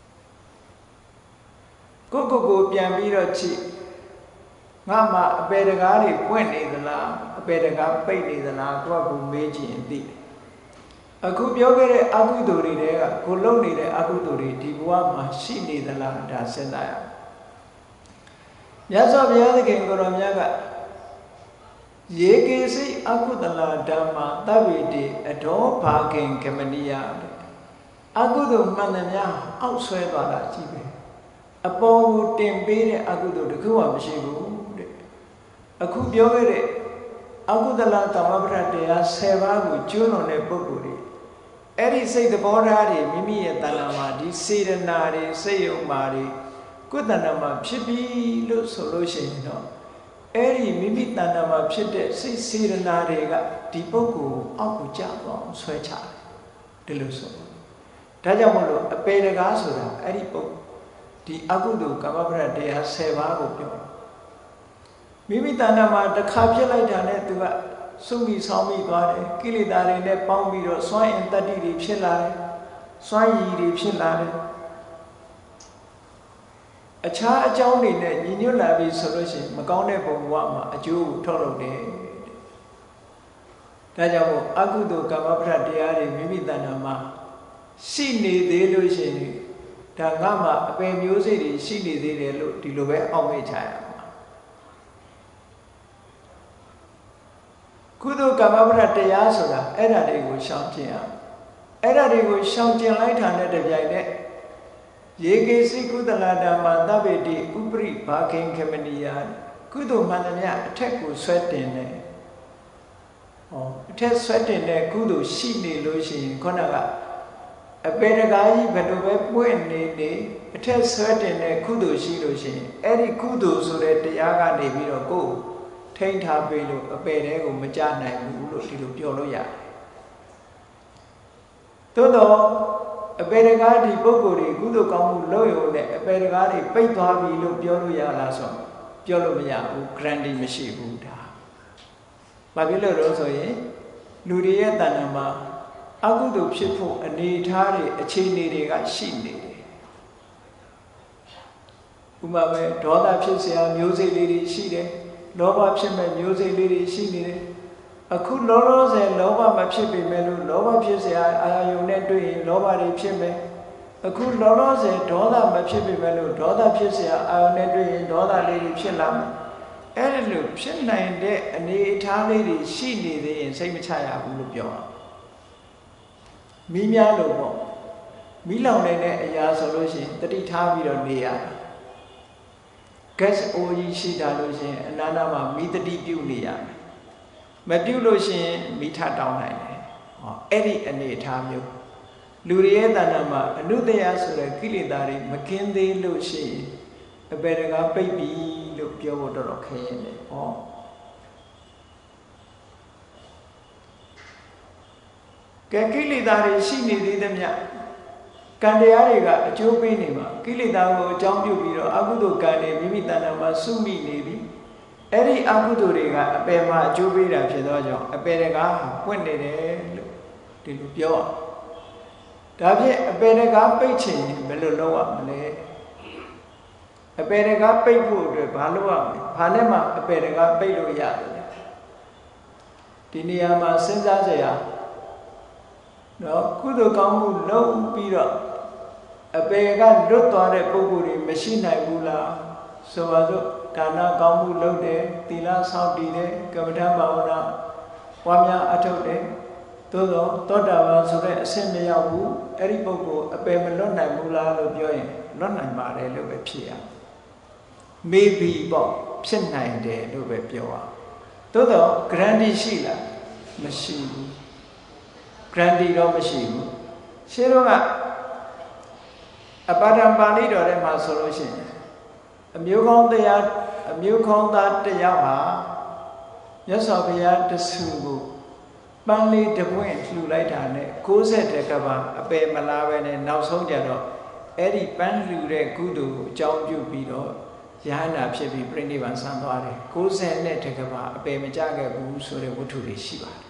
ကိုပြန်ပြီးတော့ကြည့်ငါမှအပေတကားတွေပွင့်နေသလားအပေတကားပိတ်နေသလားကိုယ့်ကိုမေးကြည့်ရင်သိအခုပြောခဲ့တဲ့အကုသိုလ်တွေတဲကကိုလုပ်နေတဲ့အကုသိုလ်တွေဒီဘဝမှာရှိနေသလားဒါစဉ်းစားရအောင်မြတ်စွာဘုရားသခင်ကိုရောမြတ်ကယေကေစိအကုသလဓမ္မသဗ္ဗေတိအဒောဘာကင်ကမနိယအကုသိုလ်မှန်သမျှအောက်ဆွဲသွားတာကြည့်ပဲအပေါ်ကိုတင်ပေးတဲ့အကုသိုလ်တခုမှမရှိဘူးတဲ့အခုပြောခဲ့တဲ့အကုသလသမ္မပဋ္ဌတရား10ပါးကိုကျွလွန်တဲ့ပုဂ္ဂိုလ်တွေအဲ့ဒီစိတ်သဘောထားတွေမိမိရဲ့တဏ္ဍာမှာဒီစေတနာတွေစိတ်ယုံမာတွေကိုယ်တဏ္ဍာမှာဖြစ်ပြီလို့ဆိုလို့ရှိရင်တော့အဲ့ဒီမိမိတဏ္ဍာမှာဖြစ်တဲ့စိတ်စေတနာတွေကဒီပုဂ္ဂိုလ်အောက်ကိုကျသွားအောင်ဆွဲချတယ်ဒီလိုဆိုဒါကြောင့်မလို့အပေတကားဆိုတာအဲ့ဒီပုဂ္ဂိုလ်ဒီအကုသိုလ်ကမ္မပဋ္ဌတရား10ပါးကိုပြောမိမိတဏ္ဍာမှာတစ်ခါဖြစ်လိုက်တာနဲ့သူကစွန့်ပြီးဆောင်းပြီးသွားတယ်ကိလေသာတွေနဲ့ပေါင်းပြီးတော့စွန့်အင်တတ္တိတွေဖြစ်လာတယ်စွန့်ရည်တွေဖြစ်လာတယ်အခြားအကြောင်းတွေနဲ့ညီညွတ်လာပြီဆိုလို့ရှိရင်မကောင်းတဲ့ဘဝမှာအကျိုးကိုထုတ်လုပ်တယ်ဒါကြောင့်အကုသိုလ်ကမ္မပဋ္ဌတရားတွေမိမိတဏ္ဍာမှာရှိနေသေးလို့ရှိရင်ဒါငါမှအပင်မျိုးစိတ်တွေရှိနေသေးတယ်လို့ဒီလိုပဲအောက်မေ့ချရအောင်ကုသိုလ်ကမ္မပဋ္ဌတရားဆိုတာအဲ့ဒါတွေကိုရှောင်ကျင်အောင်အဲ့ဒါတွေကိုရှောင်ကျင်လိုက်တာနဲ့တပြိုင်နက်ယေကေစိကုသလဓမ္မသဗ္ဗေတိဥပရိဘာခင်ခမနိယကုသိုလ်မှန်သမျှအထက်ကိုဆွဲတင်တယ်အထက်ဆွဲတင်တဲ့ကုသိုလ်ရှိနေလို့ရှိရင်ခေါင်းကအပေတကားကြီးဘယ်လိုပဲပွင့်နေနေအထက်ဆွဲတင်တဲ့ကုသိုလ်ရှိလို့ရှိရင်အဲ့ဒီကုသိုလ်ဆိုတဲ့တရားကနေပြီးတော့ကိုယ်ထိန်းထားပေးလို့အပေတဲကိုမကြနိုင်ဘူးလို့ဒီလိုပြောလို့ရတယ်သို့တော့အပေတကားဒီပုဂ္ဂိုလ်တွေကုသိုလ်ကောင်းမှုလုပ်ရုံနဲ့အပေတကားတွေပိတ်သွားပြီလို့ပြောလို့ရလားဆိုပြောလို့မရဘူး guarantee မရှိဘူးဒါဘာဖြစ်လို့လဲဆိုရင်လူတွေရဲ့တဏ္ဍာမှာအကုသိုလ်ဖြစ်ဖို့အနေထားတွေအခြေအနေတွေကရှိနေတယ်ဥပမာပဲဒေါသဖြစ်เสียမျိုးစိတ်လေးတွေရှိတယ်လောဘဖြစ်မဲ့မျိုးစိတ်လေးတွေရှိနေတယ်အခုလောလောဆယ်လောဘမဖြစ်ပေမဲ့လို့လောဘဖြစ်เสียအာယုန်နဲ့တွေ့ရင်လောဘတွေဖြစ်မယ်အခုလောလောဆယ်ဒေါသမဖြစ်ပေမဲ့လို့ဒေါသဖြစ်เสียအာယုန်နဲ့တွေ့ရင်ဒေါသလေးတွေဖြစ်လာမယ်အဲ့ဒါလို့ဖြစ်နိုင်တဲ့အနေအထားလေးတွေရှိနေသေးရင်စိတ်မချရဘူးလို့ပြောအောင်မီးများလို့ပေါ့မီးလောင်နေတဲ့အရာဆိုလို့ရှိရင်တတိထားပြီးတော့နေရတယ်gas အိုးကြီးရှိတာလို့ရှိရင်အနာနာမှာမီးတတိပြုတ်နေရမယ်မပြုတ်လို့ရှိရင်မီးထတောင်းနိုင်တယ်အဲ့ဒီအနေအထားမျိုးလူတွေရဲ့တဏ္ဍာမှာအနုတ္တယဆိုတဲ့ကိလေသာတွေမကင်းသေးလို့ရှိရင်အပေတကားပိတ်ပြီလို့ပြောဖို့တော်တော်ခက်ရင်တယ်ကဲကိလေသာတွေရှိနေသေးသမျှကံတရားတွေကအကျိုးပေးနေမှာကိလေသာကိုအကြောင်းပြုပြီးတော့အကုသိုလ်ကံတွေမိမိတဏ္ဍာမှာစုမိနေပြီအဲ့ဒီအကုသိုလ်တွေကအပေမှာအကျိုးပေးတာဖြစ်သောကြောင့်အပေတကားပွင့်နေတယ်လို့ဒီလိုပြောအောင်ဒါဖြင့်အပေတကားပိတ်ချင်ဘယ်လိုလုပ်ရမလဲအပေတကားပိတ်ဖို့အတွက်ဘာလုပ်ရမလဲဘာနဲ့မှအပေတကားပိတ်လို့ရတယ်ဒီနေရာမှာစဉ်းစားကြရနော်ကုသိုလ်ကောင်းမှုလုပ်ပြီးတော့အပေကလွတ်သွားတဲ့ပုဂ္ဂိုလ်တွေမရှိနိုင်ဘူးလားဆိုပါစို့ဒါနကောင်းမှုလုပ်တယ်သီလဆောက်တည်တယ်ကမ္မဋ္ဌာန်းဘာဝနာပွားများအထုတ်တယ်သို့တော့သောတာပန်ဆိုတဲ့အဆင့်မရောက်ဘူးအဲ့ဒီပုဂ္ဂိုလ်အပေမလွတ်နိုင်ဘူးလားလို့ပြောရင်လွတ်နိုင်ပါတယ်လို့ပဲဖြေရမေဘီပေါ့ဖြစ်နိုင်တယ်လို့ပဲပြောရသို့တော့ guarantee ရှိလားမရှိဘူး guarantee တော့မရှိဘူးရှင်းတော့ကအပါဒံပါဠိတော်ထဲမှာဆိုလို့ရှိရင်အမျိုးကောင်းတရားအမျိုးကောင်းသားတယောက်ဟာမြတ်စွာဘုရားတဆူကိုပန်းလေးတပွင့်လှူလိုက်တာနဲ့60ကဘာအပယ်မလားပဲနဲ့နောက်ဆုံးကြတော့အဲ့ဒီပန်းလှူတဲ့ကုသိုလ်ကိုအကြောင်းပြုပြီးတော့ယဟန္တာဖြစ်ပြီးပြိဋိဘံဆံသွားတယ်60နဲ့တကဘာအပယ်မကြခဲ့ဘူးဆိုတဲ့ဝတ္ထုတွေရှိပါတယ်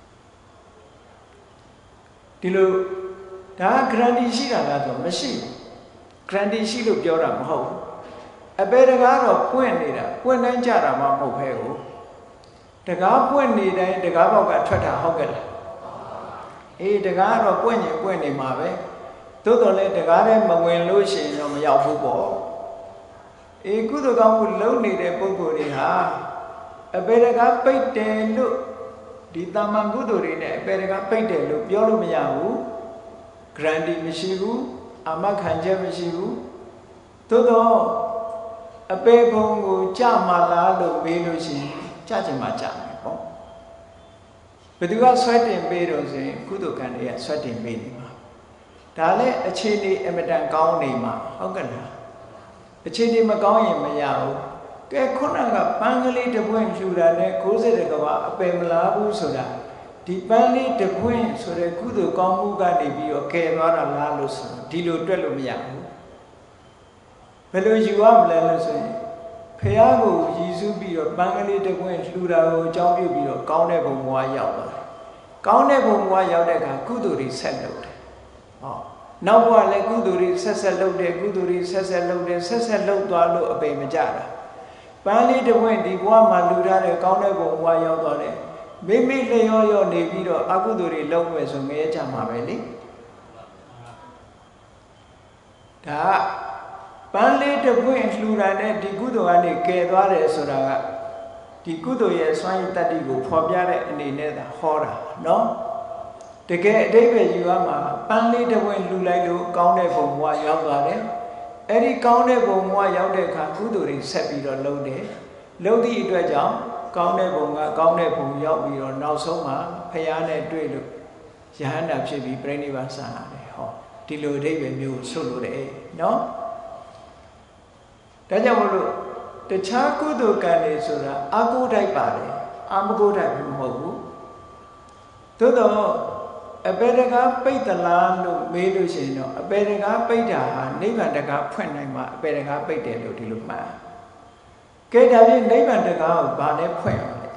ဒီလိုဒါက guarantee ရှိတာလားဆိုမရှိဘူး guarantee ရှိလို့ပြောတာမဟုတ်ဘူးအပေတကားတော့ပွင့်နေတာပွင့်တိုင်းကြတာမှမဟုတ်ပဲကိုတကားပွင့်နေတိုင်းတကားဘောက်ကထွက်တာဟုတ်ကဲ့လားအေးတကားတော့ပွင့်ရင်ပွင့်နေမှာပဲသို့တော်လည်းတကားထဲမဝင်လို့ရှိရင်တော့မရောက်ဘူးပေါ့အေးကုသိုလ်ကောင်းမှုလုပ်နေတဲ့ပုဂ္ဂိုလ်တွေဟာအပေတကားပိတ်တယ်လို့ဒီတာမန်ကုသိုလ်တွေနဲ့အပေတကားပိတ်တယ်လို့ပြောလို့မရဘူး guarantee မရှိဘူးအာမခံချက်မရှိဘူးသို့တော့အပေဘုံကိုကြမှာလားလို့မေးလို့ရှိရင်ကြချင်မှကြမယ်ပေါ့ဘယ်သူကဆွဲတင်ပေးတော့ဆိုရင်ကုသိုလ်ကံတွေကဆွဲတင်ပေးနေမှာဒါလည်းအခြေအနေအမတန်ကောင်းနေမှာဟုတ်ကဲ့လားအခြေအနေမကောင်းရင်မရဘူးကဲခုနကပန်းကလေးတစ်ပွင့်လှူတာနဲ့60ကဘာအပယ်မလားဘူးဆိုတာဒီပန်းလေးတစ်ပွင့်ဆိုတဲ့ကုသိုလ်ကောင်းမှုကနေပြီးတော့ကယ်သွားတာလားလို့ဆိုဒီလိုတွက်လို့မရဘူးဘယ်လိုယူရမလဲလို့ဆိုရင်ဖះကိုရည်စူးပြီးတော့ပန်းကလေးတစ်ပွင့်လှူတာကိုအကြောင်းပြုပြီးတော့ကောင်းတဲ့ဘုံဘဝရောက်သွားတယ်ကောင်းတဲ့ဘုံဘဝရောက်တဲ့အခါကုသိုလ်တွေဆက်လုပ်တယ်ဟောနောက်ဘဝလည်းကုသိုလ်တွေဆက်လုပ်တယ်ကုသိုလ်တွေဆက်လုပ်တယ်ဆက်လုပ်သွားလို့အပေမကြတာပန်းလေးတစ်ပွင့်ဒီဘဝမှာလှူထားတဲ့ကောင်းတဲ့ဘုံဘဝရောက်သွားတယ်မိမိလျော့ရော့နေပြီးတော့အကုသိုလ်တွေလုပ်မယ်ဆိုငရဲကြမှာပဲလေဒါပန်းလေးတစ်ပွင့်လှူတာနဲ့ဒီကုသိုလ်ကနေကယ်သွားတယ်ဆိုတာကဒီကုသိုလ်ရဲ့စွမ်းရည်တတ္တိကိုဖော်ပြတဲ့အနေနဲ့သာဟောတာနော်တကယ်အတိတ်ပဲယူရမှာပန်းလေးတစ်ပွင့်လှူလိုက်လို့ကောင်းတဲ့ဘုံဘဝရောက်သွားတယ်အဲ့ဒီကောင်းတဲ့ဘုံဘဝရောက်တဲ့အခါကုသိုလ်တွေဆက်ပြီးတော့လုပ်တယ်လုပ်သည့်အတွက်ကြောင့်ကောင်းတဲ့ဘုံကကောင်းတဲ့ဘုံရောက်ပြီးတော့နောက်ဆုံးမှာဖရာနဲ့တွေ့လို့ယဟန္တာဖြစ်ပြီးပြိဋိဘံဆံရတယ်ဟောဒီလိုအဓိပ္ပာယ်မျိုးဆိုလို့တယ်နော်ဒါကြောင့်မလို့တခြားကုသိုလ်ကံတွေဆိုတာအာကိုတိုက်ပါတယ်အာမကိုတိုက်ဘူးမဟုတ်ဘူးသို့တော့အပေတကားပိတ်သလားလို့မေးလို့ရှိရင်တော့အပေတကားပိတ်တာဟာနိဗ္ဗာန်တကားဖွင့်နိုင်မှအပေတကားပိတ်တယ်လို့ဒီလိုမှတ်ကဲဒါဖြင့်နိဗ္ဗာန်တကားကိုဘာနဲ့ဖွင့်ရမလဲ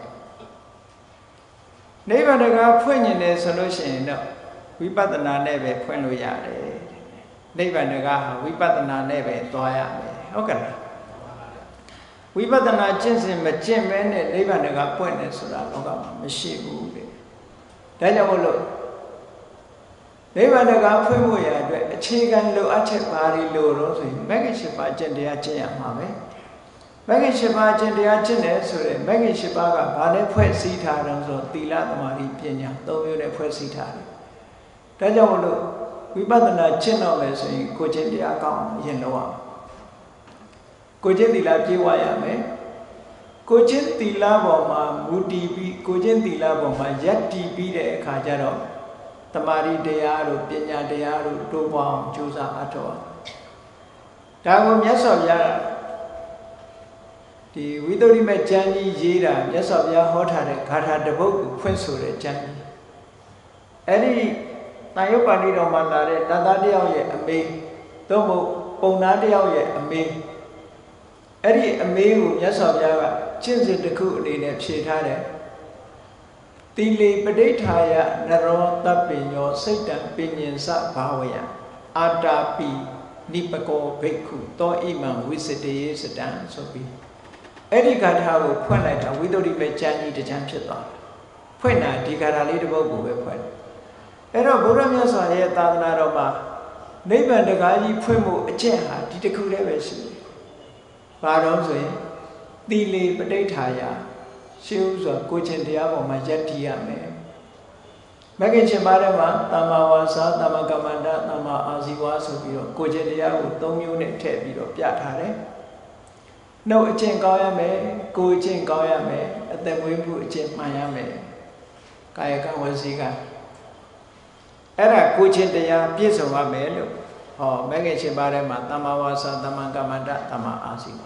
နိဗ္ဗာန်တကားဖွင့်ရင်လည်းဆိုလို့ရှိရင်တော့ဝိပဿနာနဲ့ပဲဖွင့်လို့ရတယ်နိဗ္ဗာန်တကားဟာဝိပဿနာနဲ့ပဲသွားရမယ်ဟုတ်ကဲ့လားဝိပဿနာကျင့်စဉ်မကျင့်မဲနဲ့နိဗ္ဗာန်တကားပွင့်တယ်ဆိုတာလောကမှာမရှိဘူးတဲ့ဒါကြောင့်မို့လို့နိဗ္ဗာန်တကားဖွင့်ဖို့ရအတွက်အခြေခံလိုအပ်ချက်ဘာတွေလိုတော့ဆိုရင်မဂ္ဂင်၈ပါးကျင့်တရားကျင့်ရမှာပဲမဂ္ဂင်၈ပါးကျင့်တရားကျင့်တယ်ဆိုရင်မဂ္ဂင်၈ပါးကဘာနဲ့ဖွဲ့စည်းထားတယ်ဆိုတော့သီလသမာဓိပညာ၃မျိုးနဲ့ဖွဲ့စည်းထားတယ်ဒါကြောင့်မို့လို့ဝိပဿနာကျင့်တော့မယ်ဆိုရင်ကိုကျင့်တရားကောင်းရင်တော့ကိုကျင့်သီလပြေဝရမယ်ကိုကျင့်သီလပေါ်မှာမူတည်ပြီးကိုကျင့်သီလပေါ်မှာယက်တည်ပြီးတဲ့အခါကျတော့တမာရီတရားတို့ပညာတရားတို့တိုးပွားအောင်ကြိုးစားအထောက်ဒါကိုမြတ်စွာဘုရားဒီဝိသုဒ္ဓိမေကျမ်းကြီးရေးတာမြတ်စွာဘုရားဟောထားတဲ့ဂါထာတစ်ပုဒ်ကိုဖွင့်ဆိုတဲ့ကျမ်းကြီးအဲ့ဒီတန်ရုပ်ပါဠိတော်မှာလာတဲ့တန်သားတယောက်ရဲ့အမေသို့မဟုတ်ပုံနာတယောက်ရဲ့အမေအဲ့ဒီအမေကိုမြတ်စွာဘုရားကကျင့်စဉ်တစ်ခုအနေနဲ့ဖြေထားတယ်တိလေပဋိဌာယနရောတပ္ပညောစိတ်တံပညင်စဘာဝယအာတာပိနိပကောဘိက္ခုသောဣမံဝိစတေယစတံဆိုပြီးအဲ့ဒီဂါထာကိုဖွင့်လိုက်တာဝိသုဒ္ဓိမေကျမ်းကြီးတစ်ကျမ်းဖြစ်သွားတယ်ဖွင့်တာဒီဂါထာလေးတစ်ပုဒ်ကိုပဲဖွင့်အဲ့တော့ဘုရားမြတ်စွာရဲ့သာသနာတော်မှာနိဗ္ဗာန်တကားကြီးဖွင့်ဖို့အကျင့်ဟာဒီတစ်ခုတည်းပဲရှိတယ်ဘာတော့ဆိုရင်သီလေပဋိဌာယရှင်းဥစွာကိုကျင့်တရားပေါ်မှာယက်တည်ရမယ်မဂ္ဂင်၈ပါးထဲမှာသမ္မာဝါစာသမ္မာကမ္မန္တသမ္မာအာဇီဝဆိုပြီးတော့ကိုကျင့်တရားကို၃မျိုးနဲ့ထည့်ပြီးတော့ပြထားတယ်နှုတ်အကျင့်ကောင်းရမယ်ကိုယ်အကျင့်ကောင်းရမယ်အသက်မွေးမှုအကျင့်မှန်ရမယ်ကာယကံဝစီကအဲ့ဒါကိုကျင့်တရားပြည့်စုံရမယ်လို့ဟောမဂ္ဂင်၈ပါးထဲမှာသမ္မာဝါစာသမ္မာကမ္မန္တသမ္မာအာဇီဝ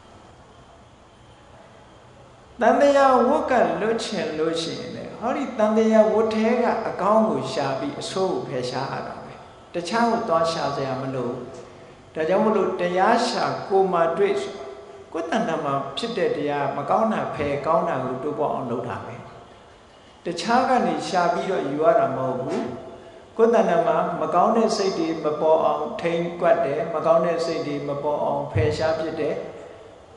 တန်တရားဝတ်ကလွတ်ချင်လို့ရှိရင်လေဟောဒီတန်တရားဝတ်ထဲကအကောင်းကိုရှာပြီးအဆိုးကိုဖယ်ရှားရတော့ပဲတခြားကိုသွားရှာစရာမလိုဒါကြောင့်မလို့တရားရှာကိုမှတွေ့ကိုယ်တန်တမှာဖြစ်တဲ့တရားမကောင်းတာဖယ်ကောင်းတာကိုတိုးပေါအောင်လုပ်တာပဲတခြားကနေရှာပြီးတော့ယူရတာမဟုတ်ဘူးကိုယ်တန်တမှာမကောင်းတဲ့စိတ်တွေမပေါ်အောင်ထိန်းကွက်တယ်မကောင်းတဲ့စိတ်တွေမပေါ်အောင်ဖယ်ရှားဖြစ်တယ်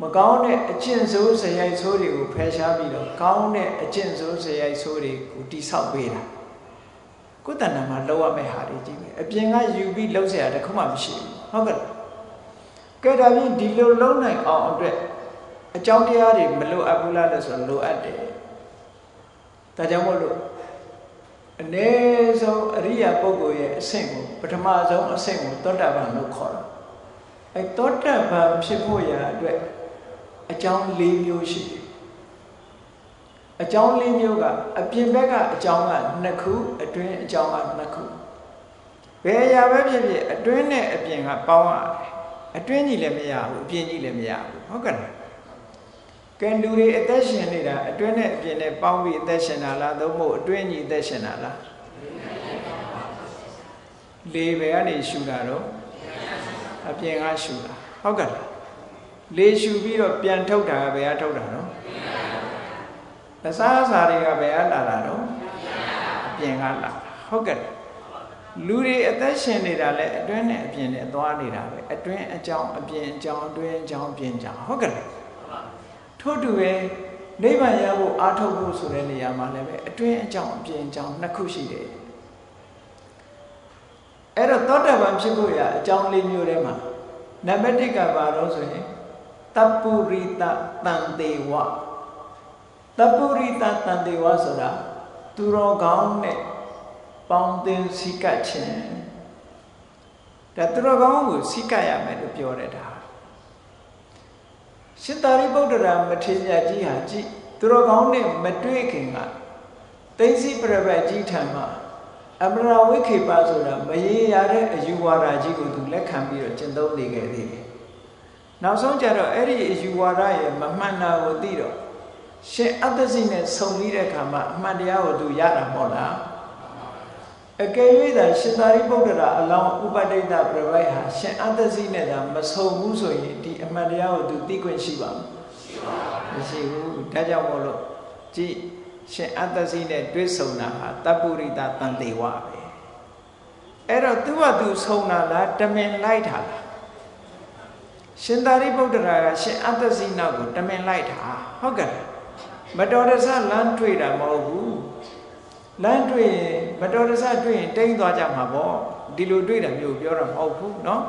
မကောင်းတဲ့အကျင့်ဆိုးစရိုက်ဆိုးတွေကိုဖယ်ရှားပြီးတော့ကောင်းတဲ့အကျင့်ဆိုးစရိုက်ဆိုးတွေကိုတိဆောက်ပေးတာကိုယ်တဏ္ဍာမှာလောက်ရမယ့်ဟာတွေကြီးပဲအပြင်ကယူပြီးလှုပ်เสียတာတခုမှမရှိဘူးဟုတ်ကဲ့ကဲဒါဖြင့်ဒီလိုလုံးနိုင်အောင်အတွက်အကြောင်းတရားတွေမလိုအပ်ဘူးလားလို့ဆိုလိုအပ်တယ်ဒါကြောင့်မို့လို့အ ਨੇ ဆုံးအရိယာပုဂ္ဂိုလ်ရဲ့အဆင့်ကိုပထမဆုံးအဆင့်ကိုသောတာပန်လို့ခေါ်တာအဲသောတာပန်ဖြစ်ဖို့ရာအတွက်အကြောင်း၄မျိုးရှိတယ်အကြောင်း၄မျိုးကအပြင်ဘက်ကအကြောင်းက2ခုအတွင်းအကြောင်းက2ခုဘယ်အရာပဲဖြစ်ဖြစ်အတွင်းနဲ့အပြင်ကပေါင်းရတယ်အတွင်းကြီးလည်းမရဘူးအပြင်ကြီးလည်းမရဘူးဟုတ်ကဲ့ကဲလူတွေအသက်ရှင်နေတာအတွင်းနဲ့အပြင်နဲ့ပေါင်းပြီးအသက်ရှင်တာလားသို့မဟုတ်အတွင်းကြီးအသက်ရှင်တာလားလေပဲကနေရှူတာတော့အပြင်ကရှူတာဟုတ်ကဲ့လေရှူပြီးတော့ပြန်ထုတ်တာကဘယ်ကထုတ်တာနော်အစားအစာတွေကဘယ်ကလာတာတော့အပြင်ကလာဟုတ်ကဲ့လူတွေအသက်ရှင်နေတာလဲအတွင်းနဲ့အပြင်နဲ့သွားနေတာပဲအတွင်းအကြောင်းအပြင်အကြောင်းအတွင်းအကြောင်းအပြင်အကြောင်းဟုတ်ကဲ့ထို့တူပဲနိဗ္ဗာန်ရဖို့အားထုတ်ဖို့ဆိုတဲ့နေရာမှာလည်းပဲအတွင်းအကြောင်းအပြင်အကြောင်း2ခုရှိတယ်အဲ့တော့သောတာပန်ဖြစ်ဖို့ရအကြောင်း၄မျိုးထဲမှာနံပါတ်1ကဘာလို့ဆိုရင်တပ္ပုရိတတန်တေဝတပ္ပုရိတတန်တေဝဆိုတာသူတော်ကောင်းနဲ့ပေါင်းသင်စည်းကပ်ခြင်းဒါသူတော်ကောင်းကိုစည်းကပ်ရမယ်လို့ပြောတဲ့ဒါရှင်သာရိပုတ္တရာမထေရကြီးဟာကြည်သူတော်ကောင်းနဲ့မတွေ့ခင်ကသိသိပရပတ်ကြီးထံမှာအမရဝိခေပဆိုတာမရေရတဲ့အယူဝါဒကြီးကိုသူလက်ခံပြီးတော့ကျင့်သုံးနေခဲ့သေးတယ်နောက်ဆုံးကျတော့အဲ့ဒီအယူဝါဒရဲ့မမှန်တာကိုသိတော့ရှင်အတ္တစီနဲ့ဆုံပြီးတဲ့အခါမှာအမှန်တရားကိုသူရတာမဟုတ်လားအကယ်၍သာရှင်သာရိပုတ္တရာအလောင်းဥပဒိတပြပိုက်ဟာရှင်အတ္တစီနဲ့သာမဆုံဘူးဆိုရင်ဒီအမှန်တရားကိုသူသိခွင့်ရှိပါမလားမရှိဘူးဒါကြောင့်မို့လို့ကြည်ရှင်အတ္တစီနဲ့တွေ့ဆုံတာဟာတပ္ပုရိတတန်တေဝပဲအဲ့တော့သူကသူဆုံတာလားတမင်လိုက်တာလားရှင်သာရိပုတ္တရာကရှင်အတ္တစီနောက်ကိုတမင်လိုက်တာဟုတ်ကဲ့မတော်တဆလမ်းတွေ့တာမဟုတ်ဘူးလမ်းတွေ့ရင်မတော်တဆတွေ့ရင်တိမ့်သွားကြမှာပေါ့ဒီလိုတွေ့တာမျိုးပြောတာမဟုတ်ဘူးเนาะ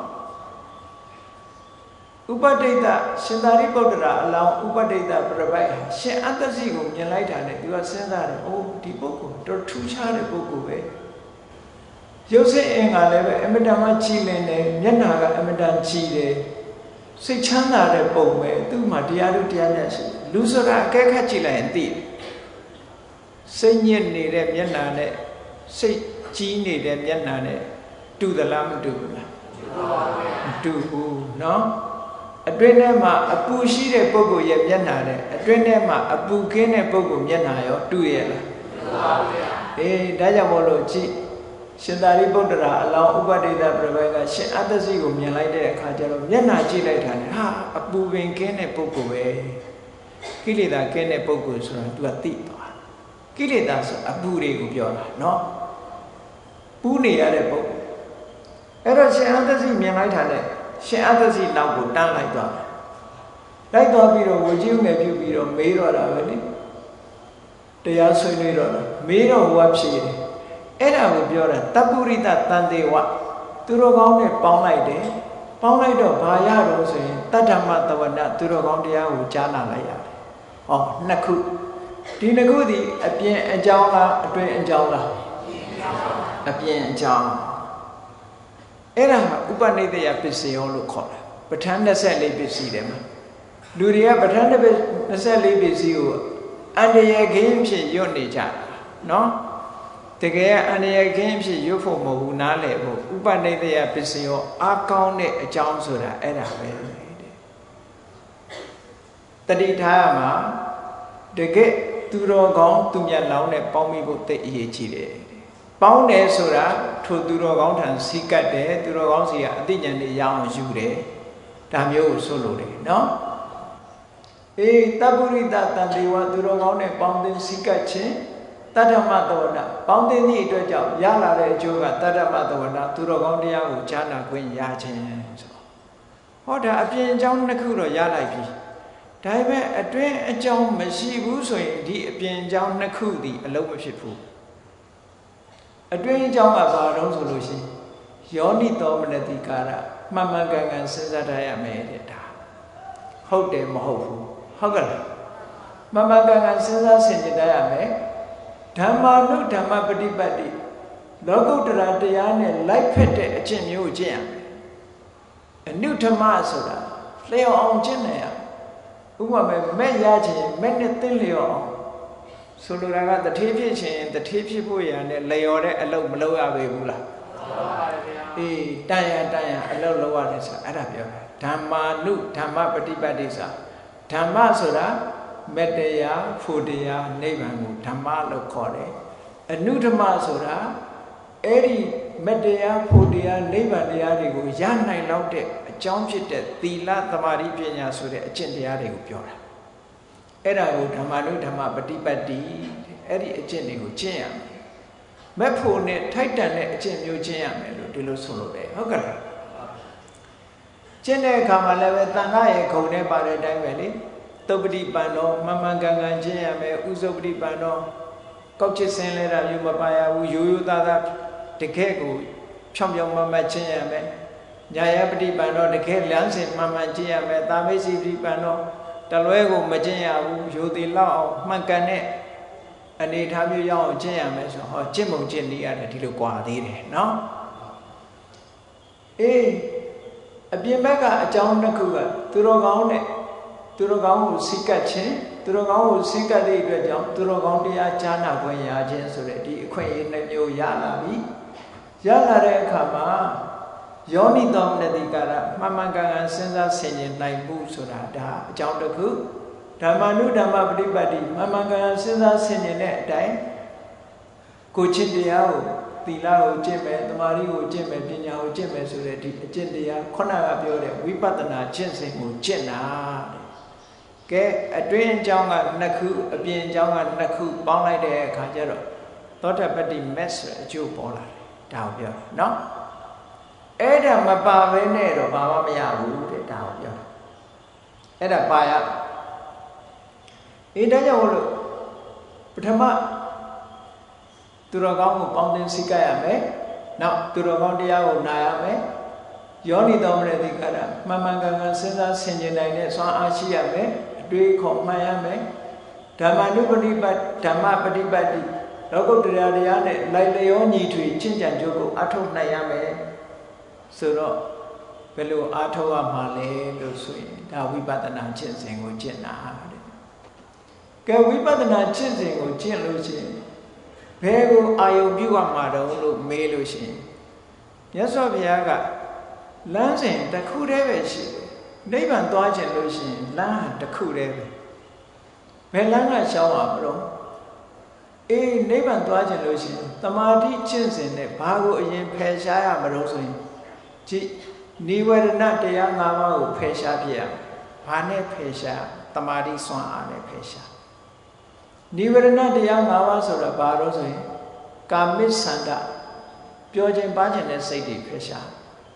ဥပဒိတရှင်သာရိပုတ္တရာအလောင်းဥပဒိတပြပိုက်ရှင်အတ္တစီကိုမြင်လိုက်တာနဲ့သူကစဉ်းစားတယ်အိုးဒီပုဂ္ဂိုလ်တော်ထူးခြားတဲ့ပုဂ္ဂိုလ်ပဲရုပ်စိတ်အင်္ဂါလည်းပဲအမတန်မှကြည်လင်တယ်မျက်နှာကအမတန်ကြည်တယ်စိတ်ချမ်းသာတဲ့ပုံပဲသူ့မှာတရားတို့တရားမြတ်ရှိလူဆိုတာအကဲခတ်ကြည့်လိုက်ရင်သိတယ်စိတ်ညစ်နေတဲ့မျက်နှာနဲ့စိတ်ကြီးနေတဲ့မျက်နှာနဲ့တူသလားမတူဘူးလားမတူဘူးเนาะအတွင်းထဲမှာအပူရှိတဲ့ပုဂ္ဂိုလ်ရဲ့မျက်နှာနဲ့အတွင်းထဲမှာအပူကင်းတဲ့ပုဂ္ဂိုလ်မျက်နှာရောတူရဲ့လားတူပါဗျာအေးဒါကြောင့်မို့လို့ကြည့်ရှင်သာရိပုတ္တရာအလောင်းဥပဒိတပြပိုက်ကရှင်အတ္တစီကိုမြင်လိုက်တဲ့အခါကျတော့မျက်နှာကြည့်လိုက်တာနဲ့ဟာအပူပင်ကင်းတဲ့ပုဂ္ဂိုလ်ပဲကိလေသာကင်းတဲ့ပုဂ္ဂိုလ်ဆိုတာ तू ကသိသွားကိလေသာဆိုအပူတွေကိုပြောတာเนาะပူနေရတဲ့ပုဂ္ဂိုလ်အဲ့တော့ရှင်အတ္တစီမြင်လိုက်တာနဲ့ရှင်အတ္တစီနောက်ကိုတန်းလိုက်သွားတယ်လိုက်သွားပြီးတော့ဝေကြီးငယ်ပြုပြီးတော့မေးတော့တာပဲလေတရားဆွေးနွေးတော့မေးတော့ဟိုကဖြေတယ်အဲ့ဒါကိုပြောတာတပ္ပုရိတတန်တေဝသူတော်ကောင်းနဲ့ပေါင်းလိုက်တယ်ပေါင်းလိုက်တော့ဘာရတော့ဆိုရင်တတ္တမတဝနသူတော်ကောင်းတရားကိုကြားနာလိုက်ရတယ်ဟောနှစ်ခုဒီနှစ်ခုဒီအပြင်အကြောင်းလားအတွင်းအကြောင်းလားအပြင်အကြောင်းအဲ့ဒါဥပနိဒေယပစ္စယောလို့ခေါ်တာပဋ္ဌာန်း24ပစ္စည်းတယ်မှာလူတွေကပဋ္ဌာန်း24ပစ္စည်းကိုအန္တရာယ်ခင်းဖြစ်ရွတ်နေကြတာနော်တကယ်အန္တရာယ်ခင်းဖြစ်ရွတ်ဖို့မဟုတ်ဘူးနားလည်ဖို့ဥပနိဒေယပစ္စယောအကောင်းတဲ့အကြောင်းဆိုတာအဲ့ဒါပဲတတိထားရမှာတကယ်သူတော်ကောင်းသူမြတ်လောင်းနဲ့ပေါင်းမိဖို့သိအရေးကြီးတယ်ပေါင်းတယ်ဆိုတာထိုသူတော်ကောင်းထံစီကတ်တယ်သူတော်ကောင်းစီကအသိဉာဏ်တွေရအောင်ယူတယ်ဒါမျိုးကိုဆိုလိုတယ်နော်အေးတပ္ပုရိတတန်တေဝသူတော်ကောင်းနဲ့ပေါင်းသင်စီကတ်ခြင်းတတ္တမသဝနာပေါင်းသင်သည့်အတွက်ကြောင့်ရလာတဲ့အကျိုးကတတ္တမသဝနာသူတော်ကောင်းတရားကိုကြားနာခွင့်ရခြင်းဆိုဟောဒါအပြင်အကြောင်းနှစ်ခုတော့ရလိုက်ပြီဒါပေမဲ့အတွင်းအကြောင်းမရှိဘူးဆိုရင်ဒီအပြင်အကြောင်းနှစ်ခုတည်းအလုံးမဖြစ်ဘူးအတွင်းအကြောင်းကဘာတော့ဆိုလို့ရှိရင်ယောနိသောမနတိကာရမှန်မှန်ကန်ကန်စဉ်းစားထားရမယ်တဲ့ဒါဟုတ်တယ်မဟုတ်ဘူးဟုတ်ကဲ့မှန်မှန်ကန်ကန်စဉ်းစားဆင်ခြင်ထားရမယ်ဓမ္မာနုဓမ္မပฏิပတ်တိလောကုတ္တရာတရားနဲ့လိုက်ဖက်တဲ့အကျင့်မျိုးကိုကျင့်ရမယ်အနုဓမ္မဆိုတာလျော်အောင်ကျင့်နေရဥပမာမဲ့ရခြင်းမဲ့နဲ့သိလျော်အောင်ဆိုလိုတာကတထေးဖြစ်ခြင်းတထေးဖြစ်ဖို့ရတဲ့လျော်တဲ့အလုပ်မလုပ်ရပေဘူးလားအေးတန်ရအလုပ်လုပ်ရတယ်ဆိုတာအဲ့ဒါပြောတာဓမ္မာနုဓမ္မပฏิပတ်တိစာဓမ္မဆိုတာမေတ္တရားဖို့တရားနိဗ္ဗာန်ကိုဓမ္မလို့ခေါ်တယ်အနုဓမ္မဆိုတာအဲ့ဒီမေတ္တရားဖို့တရားနိဗ္ဗာန်တရားတွေကိုရနိုင်လောက်တဲ့အကြောင်းဖြစ်တဲ့သီလသမာဓိပညာဆိုတဲ့အကျင့်တရားတွေကိုပြောတာအဲ့ဒါကိုဓမ္မနုဓမ္မပฏิပတ်တိအဲ့ဒီအကျင့်တွေကိုကျင့်ရမယ်မက်ဖို့နဲ့ထိုက်တန်တဲ့အကျင့်မျိုးကျင့်ရမယ်လို့ဒီလိုဆိုလို့ပဲဟုတ်ကဲ့လားကျင့်တဲ့အခါမှာလည်းပဲတန်ခါရဲ့ခုံနဲ့ပါတဲ့အတိုင်းပဲလေသုပ္ပတိပန်တော်မှန်မှန်ကန်ကန်ကျင့်ရမယ်ဥစုပ္ပတိပန်တော်ကောက်ချစ်စင်းလဲတာမျိုးမပါရဘူးရိုးရိုးသားသားတကယ်ကိုဖြောင်းဖြောင်းမမကျင့်ရမယ်ညာယပฏิပန်တော်တကယ်လမ်းစဉ်မှန်မှန်ကျင့်ရမယ်သာမေစီပฏิပန်တော်တလွဲကိုမကျင့်ရဘူးရိုသေလောက်အောင်မှန်ကန်တဲ့အနေထားမျိုးရအောင်ကျင့်ရမယ်ဆိုဟောကျင့်ပုံကျင့်နည်းရတယ်ဒီလိုကြွာသေးတယ်နော်အေးအပြင်ဘက်ကအကြောင်းတစ်ခုကသူတော်ကောင်းနဲ့သူတော်ကောင်းကိုစိတ်ကပ်ခြင်းသူတော်ကောင်းကိုစိတ်ကပ်တဲ့အတွက်ကြောင့်သူတော်ကောင်းတရားကြားနာခွင့်ရခြင်းဆိုတဲ့ဒီအခွင့်အရေးနှမျိုးရလာပြီရလာတဲ့အခါမှာယောနိသောမနတိကာရမှန်မှန်ကန်ကန်စဉ်းစားဆင်ခြင်နိုင်မှုဆိုတာဒါအကြောင်းတစ်ခုဓမ္မနုဓမ္မပฏิပတ်တိမှန်မှန်ကန်ကန်စဉ်းစားဆင်ခြင်တဲ့အတိုင်းကိုချစ်တရားကိုသီလကိုကျင့်မယ်သမာဓိကိုကျင့်မယ်ပညာကိုကျင့်မယ်ဆိုတဲ့ဒီအကျင့်တရားခုနကပြောတဲ့ဝိပဿနာကျင့်စဉ်ကိုကျင့်တာကဲအတွင်းအကြောင်းကနှစ်ခုအပြင်အကြောင်းကနှစ်ခုပေါင်းလိုက်တဲ့အခါကျတော့သောတပတ္တိမက်ဆိုတဲ့အကျိုးပေါ်လာတယ်ဒါကိုပြောတယ်နော်အဲ့ဒါမပါဘဲနဲ့တော့ဘာမှမရဘူးတဲ့ဒါကိုပြောအဲ့ဒါပါရအေးဒါကြောင့်လို့ပထမသူတော်ကောင်းကိုပေါင်းသင်းစိတ်ကရမယ်နောက်သူတော်ကောင်းတရားကိုနာရမယ်ယောနိသောမနတိကာရမှန်မှန်ကန်ကန်စဉ်းစားဆင်ခြင်နိုင်တဲ့စွမ်းအားရှိရမယ်အတွေးခေါ်မှန်ရမယ်ဓမ္မနုပฏิပတ်ဓမ္မပฏิပတ်တိလောကုတ္တရာတရားနဲ့လိုက်လျောညီထွေကျင့်ကြံကြိုးကိုအထောက်နိုင်ရမယ်ဆိုတော့ဘယ်လိုအားထုတ်ရမှာလဲလို့ဆိုရင်ဒါဝိပဿနာကျင့်စဉ်ကိုကျင့်တာတဲ့ကဲဝိပဿနာကျင့်စဉ်ကိုကျင့်လို့ရှိရင်ဘယ်ကိုအာယုံပြုရမှာတော့လို့မေးလို့ရှိရင်မြတ်စွာဘုရားကလမ်းစဉ်တစ်ခုတည်းပဲရှိတယ်နိဗ္ဗာန်သွားခြင်းလို့ရှိရင်လမ်းတစ်ခုတည်းပဲဘယ်လမ်းကရှောင်းမှာမလို့အေးနိဗ္ဗာန်သွားခြင်းလို့ရှိရင်တမာတိကျင့်စဉ်နဲ့ဘာကိုအရင်ဖယ်ရှားရမလို့ဆိုရင်ကြည်နိဝရဏတရား၅ပါးကိုဖယ်ရှားပြရဘာနဲ့ဖယ်ရှားတမာတိစွမ်းအားနဲ့ဖယ်ရှားနိဝရဏတရား၅ပါးဆိုတာဘာလို့ဆိုရင်ကာမိသန္တာပြောခြင်းပါခြင်းတဲ့စိတ်တွေဖယ်ရှား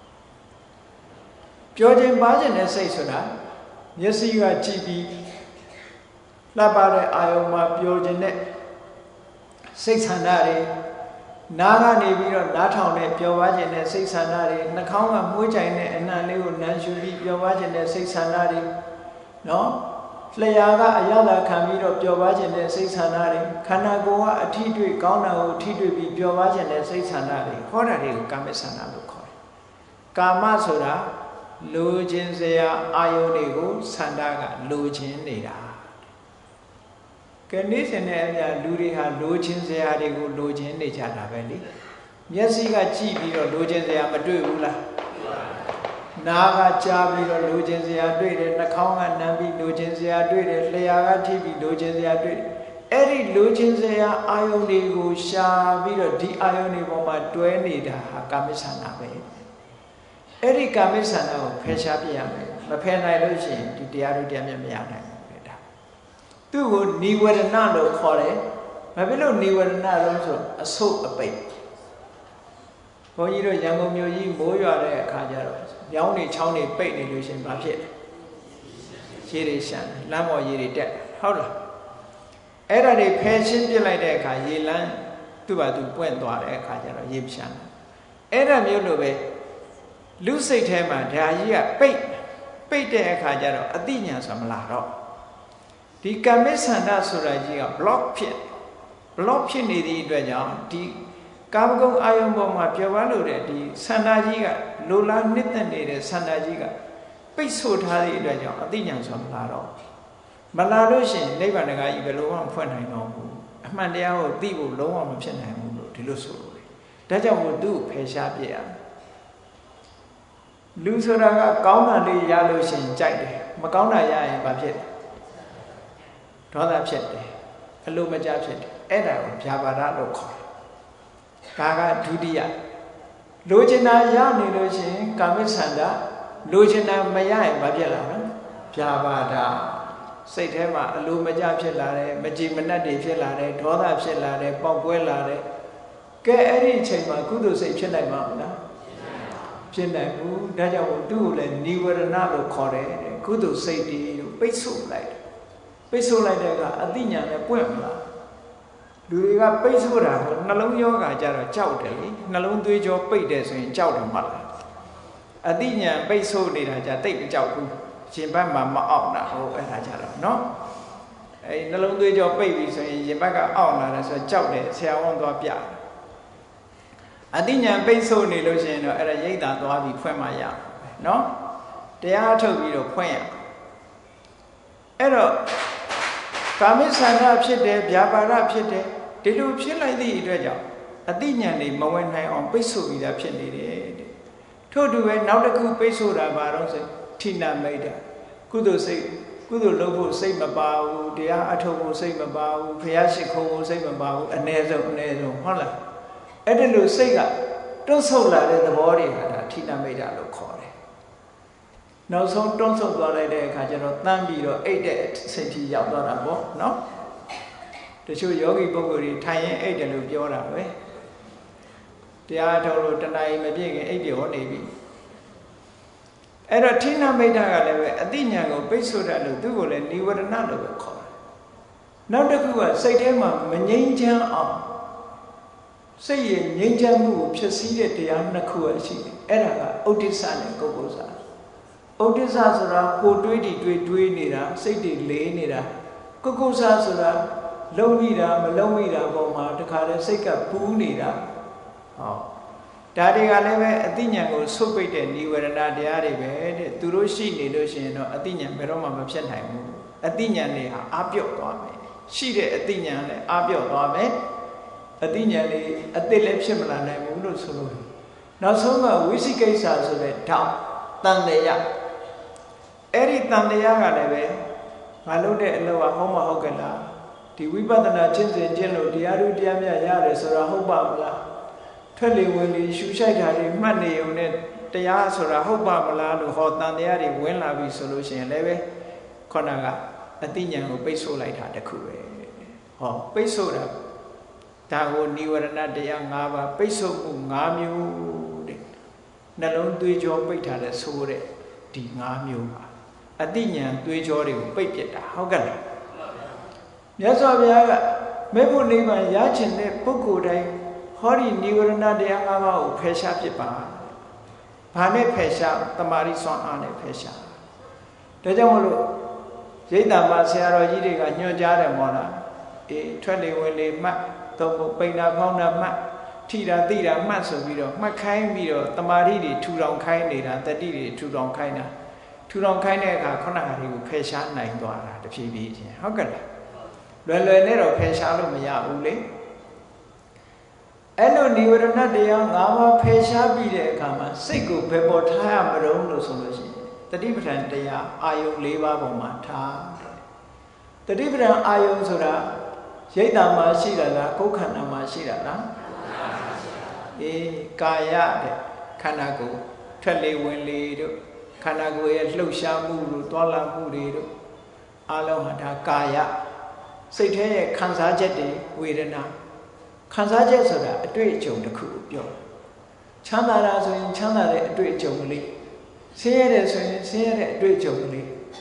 ပြောခြင်းပါခြင်းတဲ့စိတ်ဆိုတာမျက်စိကကြည့်ပြီးလှပတဲ့အာယုံမှာပြောခြင်းတဲ့စိတ်ဆန္ဒတွေနားကနေပြီးတော့နားထောင်တဲ့ပြောပါခြင်းတဲ့စိတ်ဆန္ဒတွေနှာခေါင်းကမှုကြိုင်တဲ့အနံ့လေးကိုနမ်းရှူပြီးပြောပါခြင်းတဲ့စိတ်ဆန္ဒတွေနော်လျှာကအရသာခံပြီးတော့ပြောပါခြင်းတဲ့စိတ်ဆန္ဒတွေခန္ဓာကိုယ်ကအထီးတွေ့ကောင်းတာကိုထီးတွေ့ပြီးပြောပါခြင်းတဲ့စိတ်ဆန္ဒတွေခေါ်တာတွေကိုကာမိသန္တာလို့ခေါ်တယ်ကာမဆိုတာလိုချင်စရာအာယုန်တွေကိုဆန္ဒကလိုချင်နေတာကနေ့စဉ်နဲ့အများလူတွေဟာလိုချင်စရာတွေကိုလိုချင်နေကြတာပဲလေမျက်စိကကြည့်ပြီးတော့လိုချင်စရာမတွေ့ဘူးလားနားကကြားပြီးတော့လိုချင်စရာတွေ့တယ်နှာခေါင်းကနမ်းပြီးလိုချင်စရာတွေ့တယ်လျှာကထိပြီးလိုချင်စရာတွေ့တယ်အဲ့ဒီလိုချင်စရာအာယုန်တွေကိုရှာပြီးတော့ဒီအာယုန်တွေပေါ်မှာတွဲနေတာဟာကာမိသန္တာပဲအဲ့ဒီကာမိသန္တာကိုဖယ်ရှားပြရမယ်မဖယ်နိုင်လို့ရှိရင်ဒီတရားတို့တရားမြတ်မရနိုင်ဘူးလေဒါသူ့ကိုနိဝရဏလို့ခေါ်တယ်ဘာဖြစ်လို့နိဝရဏလို့ဆိုအဆုတ်အပိတ်ဘုန်းကြီးတို့ရန်ကုန်မြို့ကြီးမိုးရွာတဲ့အခါကျတော့ညောင်းနေချောင်းနေပိတ်နေလို့ရှိရင်ဘာဖြစ်လဲရေတွေရှမ်းလမ်းပေါ်ရေတွေတက်ဟုတ်လားအဲ့ဒါတွေဖယ်ရှင်းပြလိုက်တဲ့အခါရေလမ်းသူ့ဘာသူပွင့်သွားတဲ့အခါကျတော့ရေရှမ်းအဲ့ဒါမျိုးလိုပဲလူစိတ်ထဲမှာဓာကြီးကပိတ်တဲ့အခါကျတော့အတိညာဆိုမလာတော့ဒီကာမိဆန္ဒဆိုတာကြီးက block ဖြစ်နေသည့်အတွက်ကြောင့်ဒီကာမဂုဏ်အာယုံပေါ်မှာပြောပါလို့တဲ့ဒီဆန္ဒကြီးကလိုလားနှစ်သက်နေတဲ့ဆန္ဒကြီးကပိတ်ဆို့ထားသည့်အတွက်ကြောင့်အတိညာဆိုမလာတော့မလာလို့ရှိရင်နိဗ္ဗာန်တကားကြီးဘယ်လိုမှမဖွင့်နိုင်တော့ဘူးအမှန်တရားကိုသိဖို့လုံးဝမဖြစ်နိုင်ဘူးလို့ဒီလိုဆိုလို့ဒါကြောင့်မို့သူ့ဖယ်ရှားပြရလူဆိုတာကကောင်းတာလေးရလို့ရှိရင်ကြိုက်တယ်မကောင်းတာရရင်ဘာဖြစ်လဲဒေါသဖြစ်တယ်အလိုမကျဖြစ်တယ်အဲ့ဒါကိုဗျာပါဒလို့ခေါ်တယ်ဒါကဒုတိယလိုချင်တာရနေလို့ရှိရင်ကာမိဆန္ဒလိုချင်တာမရရင်ဘာဖြစ်လာလဲဗျာပါဒစိတ်ထဲမှာအလိုမကျဖြစ်လာတယ်မကြည်မနှက်တွေဖြစ်လာတယ်ဒေါသဖြစ်လာတယ်ပေါက်ကွဲလာတယ်ကဲအဲ့ဒီအချိန်မှာကုသိုလ်စိတ်ဖြစ်နိုင်မှာမလားဖြစ်နိုင်ဘူးဒါကြောင့်သူ့ကိုလည်းနိဝရဏလို့ခေါ်တယ်ကုသိုလ်စိတ်တွေကိုပိတ်ဆို့လိုက်တဲ့ကအတိညာနဲ့ပွင့်မလားလူတွေကပိတ်ဆို့တာကိုနှလုံးယောဂါကြတော့ကြောက်တယ်လေနှလုံးသွေးကြောပိတ်တယ်ဆိုရင်ကြောက်တယ်မလားအတိညာပိတ်ဆို့နေတာကြတိတ်မကြောက်ဘူးရင်ဘတ်မှာမအောင်တာဟုတ်အဲ့ဒါကြတော့နော်အဲ့နှလုံးသွေးကြောပိတ်ပြီဆိုရင်ရင်ဘတ်ကအောင့်လာတယ်ဆိုတော့ကြောက်တယ်ဆရာဝန်သွားပြအတိညာပိတ်ဆို့နေလို့ရှိရင်တော့အဲ့ဒါရိတ်တာသွားပြီးဖွင့်မှရနော်တရားထုတ်ပြီးတော့ဖွင့်ရအဲ့တော့ကာမိဆန္ဒဖြစ်တယ်ဗျာပါဒဖြစ်တယ်ဒီလိုဖြစ်လိုက်သည့်အတွက်ကြောင့်အတိညာနေမဝင်နိုင်အောင်ပိတ်ဆို့ပြီးသားဖြစ်နေတယ်တဲ့ထို့တူပဲနောက်တစ်ခုပိတ်ဆို့တာဘာလို့ဆိုထိနာမိတ်တာကုသိုလ်စိတ်ကုသိုလ်လုပ်ဖို့စိတ်မပါဘူးတရားအထုတ်ဖို့စိတ်မပါဘူးဘုရားရှိခိုးဖို့စိတ်မပါဘူးအ ਨੇ ဆုံးဟုတ်လားအဲ့ဒီလိုစိတ်ကတွန့်ဆုတ်လာတဲ့သဘောတွေဟာဒါထိနာမိတ်တာလို့ခေါ်တယ်နောက်ဆုံးတွန့်ဆုတ်သွားလိုက်တဲ့အခါကျတော့တန်းပြီးတော့အိတ်တဲ့စိတ်ကြီးရောက်သွားတာပေါ့နော်တချို့ယောဂီပုဂ္ဂိုလ်တွေထိုင်ရင်အိတ်တယ်လို့ပြောတာပဲတရားထုတ်လို့တဏှာကြီးမပြည့်ခင်အိတ်ပြောနေပြီအဲ့တော့ထိနာမိတ်တာကလည်းပဲအတိညာကိုပိတ်ဆို့တယ်လို့သူ့ကိုလည်းနိဝရဏလို့ပဲခေါ်တယ်နောက်တစ်ခုကစိတ်ထဲမှာမငြိမ်းချမ်းအောင်စိတ်ရဲ့ငြိမ်းချမ်းမှုကိုဖြစ်စည်းတဲ့တရားနှစ်ခုရှိတယ်အဲ့ဒါကဥဒိစ္စနဲ့ကုက္ကုစ္စဥဒိစ္စဆိုတာကိုတွေးနေတာစိတ်တွေလေးနေတာကုက္ကုစ္စဆိုတာလုံးမိတာမလုံးမိတာပုံမှာတခါတည်းစိတ်ကပူးနေတာဟောဒါတွေကလည်းပဲအတိညာကိုဆုတ်ပိတ်တဲ့နိဝရဏတရားတွေပဲတဲ့သူတို့ရှိနေလို့ရှိရင်တော့အတိညာဘယ်တော့မှမဖြစ်နိုင်ဘူးအတိညာတွေဟာအပြော့သွားမယ်ရှိတဲ့အတိညာလည်းအပြော့သွားမယ်အတိညာလေးအတိလည်းဖြစ်မလာနိုင်ဘူးလို့ဆိုလို့နောက်ဆုံးကဝိသိကိစ္စဆိုတဲ့ဓာတ်တန်တရားအဲ့ဒီတန်တရားကလည်းပဲငါလုပ်တဲ့အလုပ်ကဟုတ်မဟုတ်ကလားဒီဝိပဿနာကျင့်စဉ်ကျင့်လို့တရားဓုတရားမြတ်ရတယ်ဆိုတာဟုတ်ပါမလားထွက်လေဝင်လေရှူရှိုက်တာတွေမှတ်နေုံနဲ့တရားဆိုတာဟုတ်ပါမလားလို့ဟောတန်တရားတွေဝင်လာပြီဆိုလို့ရှိရင်လည်းပဲခေါဏကအတိညာကိုပိတ်ဆို့လိုက်တာတခုပဲဟောပိတ်ဆို့တာဒါကိုနိဝရဏတရား၅ပါးပိတ်ဆို့မှု၅မျိုးတဲ့နှလုံးသွေးကြောပိတ်ထားတဲ့ဆိုတဲ့ဒီ၅မျိုးပါအတိညာသွေးကြောတွေကိုပိတ်ပစ်တာဟုတ်ကဲ့လားမြတ်စွာဘုရားကမေဖို့နိဗ္ဗာန်ရချင်တဲ့ပုဂ္ဂိုလ်တိုင်းဟောဒီနိဝရဏတရား၅ပါးကိုဖယ်ရှားပြစ်ပါဘာနဲ့ဖယ်ရှားတမာရီစွမ်းအားနဲ့ဖယ်ရှားဒါကြောင့်မလို့ရိတ်တံမှာဆရာတော်ကြီးတွေကညွှန်ကြားတယ်မောလားအေးထွက်လေဝင်လေမှတ်သုံးဖို့ပိန်တာဖောင်းတာမှတ်ထိတာသိတာမှတ်ဆိုပြီးတော့မှတ်ခိုင်းပြီးတော့တမာရီတွေထူထောင်ခိုင်းနေတာတတိတွေထူထောင်ခိုင်းတာထူထောင်ခိုင်းတဲ့အခါခုနကတွေကိုဖယ်ရှားနိုင်သွားတာတဖြည်းဖြည်းချင်းဟုတ်ကဲ့လားလွယ်နဲ့တော့ဖယ်ရှားလို့မရဘူးလေအဲ့လိုနိဝရဏတရား၅ပါးဖယ်ရှားပြီးတဲ့အခါမှာစိတ်ကိုဘယ်ပေါ်ထားရမလို့လို့ဆိုလို့ရှိရင်တတိပဋ္ဌာန်တရားအာယုံ၄ပါးပေါ်မှာထားတတိပဋ္ဌာန်အာယုံဆိုတာရိတ်တံမှာရှိတာလားကိုယ်ခန္ဓာမှာရှိတာလားအေးကာယတဲ့ခန္ဓာကိုယ်ထွက်လေဝင်လေတို့ခန္ဓာကိုယ်ရဲ့လှုပ်ရှားမှုတို့တွာလာမှုတွေတို့အလုံးဟာဒါကာယစိတ်ထဲရဲ့ခံစားချက်တွေဝေဒနာခံစားချက်ဆိုတာအတွေ့အကြုံတစ်ခုကိုပြောချမ်းသာတာဆိုရင်ချမ်းသာတဲ့အတွေ့အကြုံကလေးဆင်းရဲတယ်ဆိုရင်ဆင်းရဲတဲ့အတွေ့အကြုံကလေး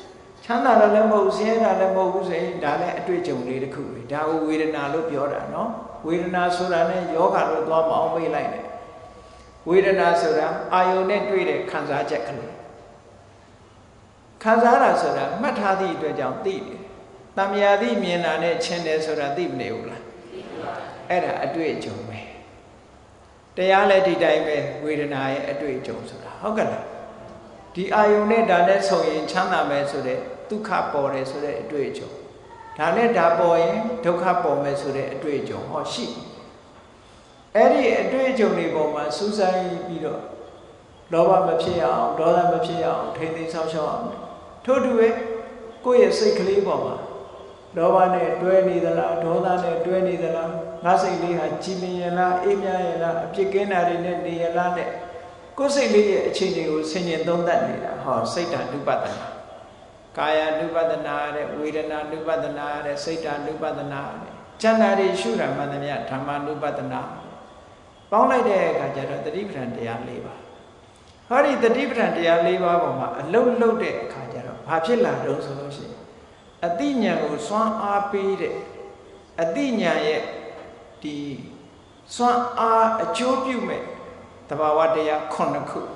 ချမ်းသာတယ်လည်းမဟုတ်ဆင်းရဲတာလည်းမဟုတ်ဘူးဆိုရင်ဒါလည်းအတွေ့အကြုံလေးတစ်ခုပဲဒါကိုဝေဒနာလို့ပြောတာနော်ဝေဒနာဆိုတာနဲ့ယောဂလို့သွားမအောင်မေးလိုက်တယ်ဝေဒနာဆိုတာအာယုန်နဲ့တွေ့တဲ့ခံစားချက်ကလေးခံစားတာဆိုတာမှတ်ထားသည့်အတွက်ကြောင့်သိတယ်တမယာသိမြင်တာနဲ့ချင်းတယ်ဆိုတာသိမနေဘူးလားအဲ့ဒါအတွေ့အကြုံပဲတရားလည်းဒီတိုင်းပဲဝေဒနာရဲ့အတွေ့အကြုံဆိုတာဟုတ်ကဲ့လားဒီအာယုန်နဲ့ဒါနဲ့ဆုံရင်ချမ်းသာမယ်ဆိုတဲ့ဒုက္ခပေါ်တယ်ဆိုတဲ့အတွေ့အကြုံဒါနဲ့ဒါပေါ်ရင်ဒုက္ခပေါ်မယ်ဆိုတဲ့အတွေ့အကြုံဟောရှိအဲ့ဒီအတွေ့အကြုံတွေပေါ်မှာစူးစိုက်ပြီးတော့လောဘမဖြစ်အောင်ဒေါသမဖြစ်အောင်ထိမ့်သိမ်းဆောက်ရှောက်အောင်ထို့တူပဲကိုယ့်ရဲ့စိတ်ကလေးပေါ်မှာလောဘနဲ့တွဲနေသလားဒေါသနဲ့တွဲနေသလားငါစိတ်လေးဟာကြည်လင်ရလားအေးမြရလားအပြစ်ကင်းတာတွေနဲ့နေရလားနဲ့ကိုယ်စိတ်လေးရဲ့အခြေအနေကိုဆင်ញင်သုံးသပ်နေတာဟောစိတ်ဓာတ် ानु ပဒနာကာယ ानु ပဒနာတဲ့ဝေဒနာ ानु ပဒနာတဲ့စိတ်ဓာတ် ानु ပဒနာတဲ့ဉာဏ်ဓာတ်တွေရှုတာမှန်သမျှဓမ္မ ानु ပဒနာပေါင်းလိုက်တဲ့အခါကျတော့တတိပဌာန်တရား၄ပါးဟောဒီတတိပဌာန်တရား၄ပါးပေါ်မှာအလုံးလုံးတဲ့အခါကျတော့ဘာဖြစ်လာတော့ဆိုလို့ရှိရင်အတိညာဉ်ကိုစွမ်းအားပေးတဲ့အတိညာဉ်ရဲ့ဒီစွမ်းအားအကျိုးပြုမဲ့တဘာဝတရား9ခု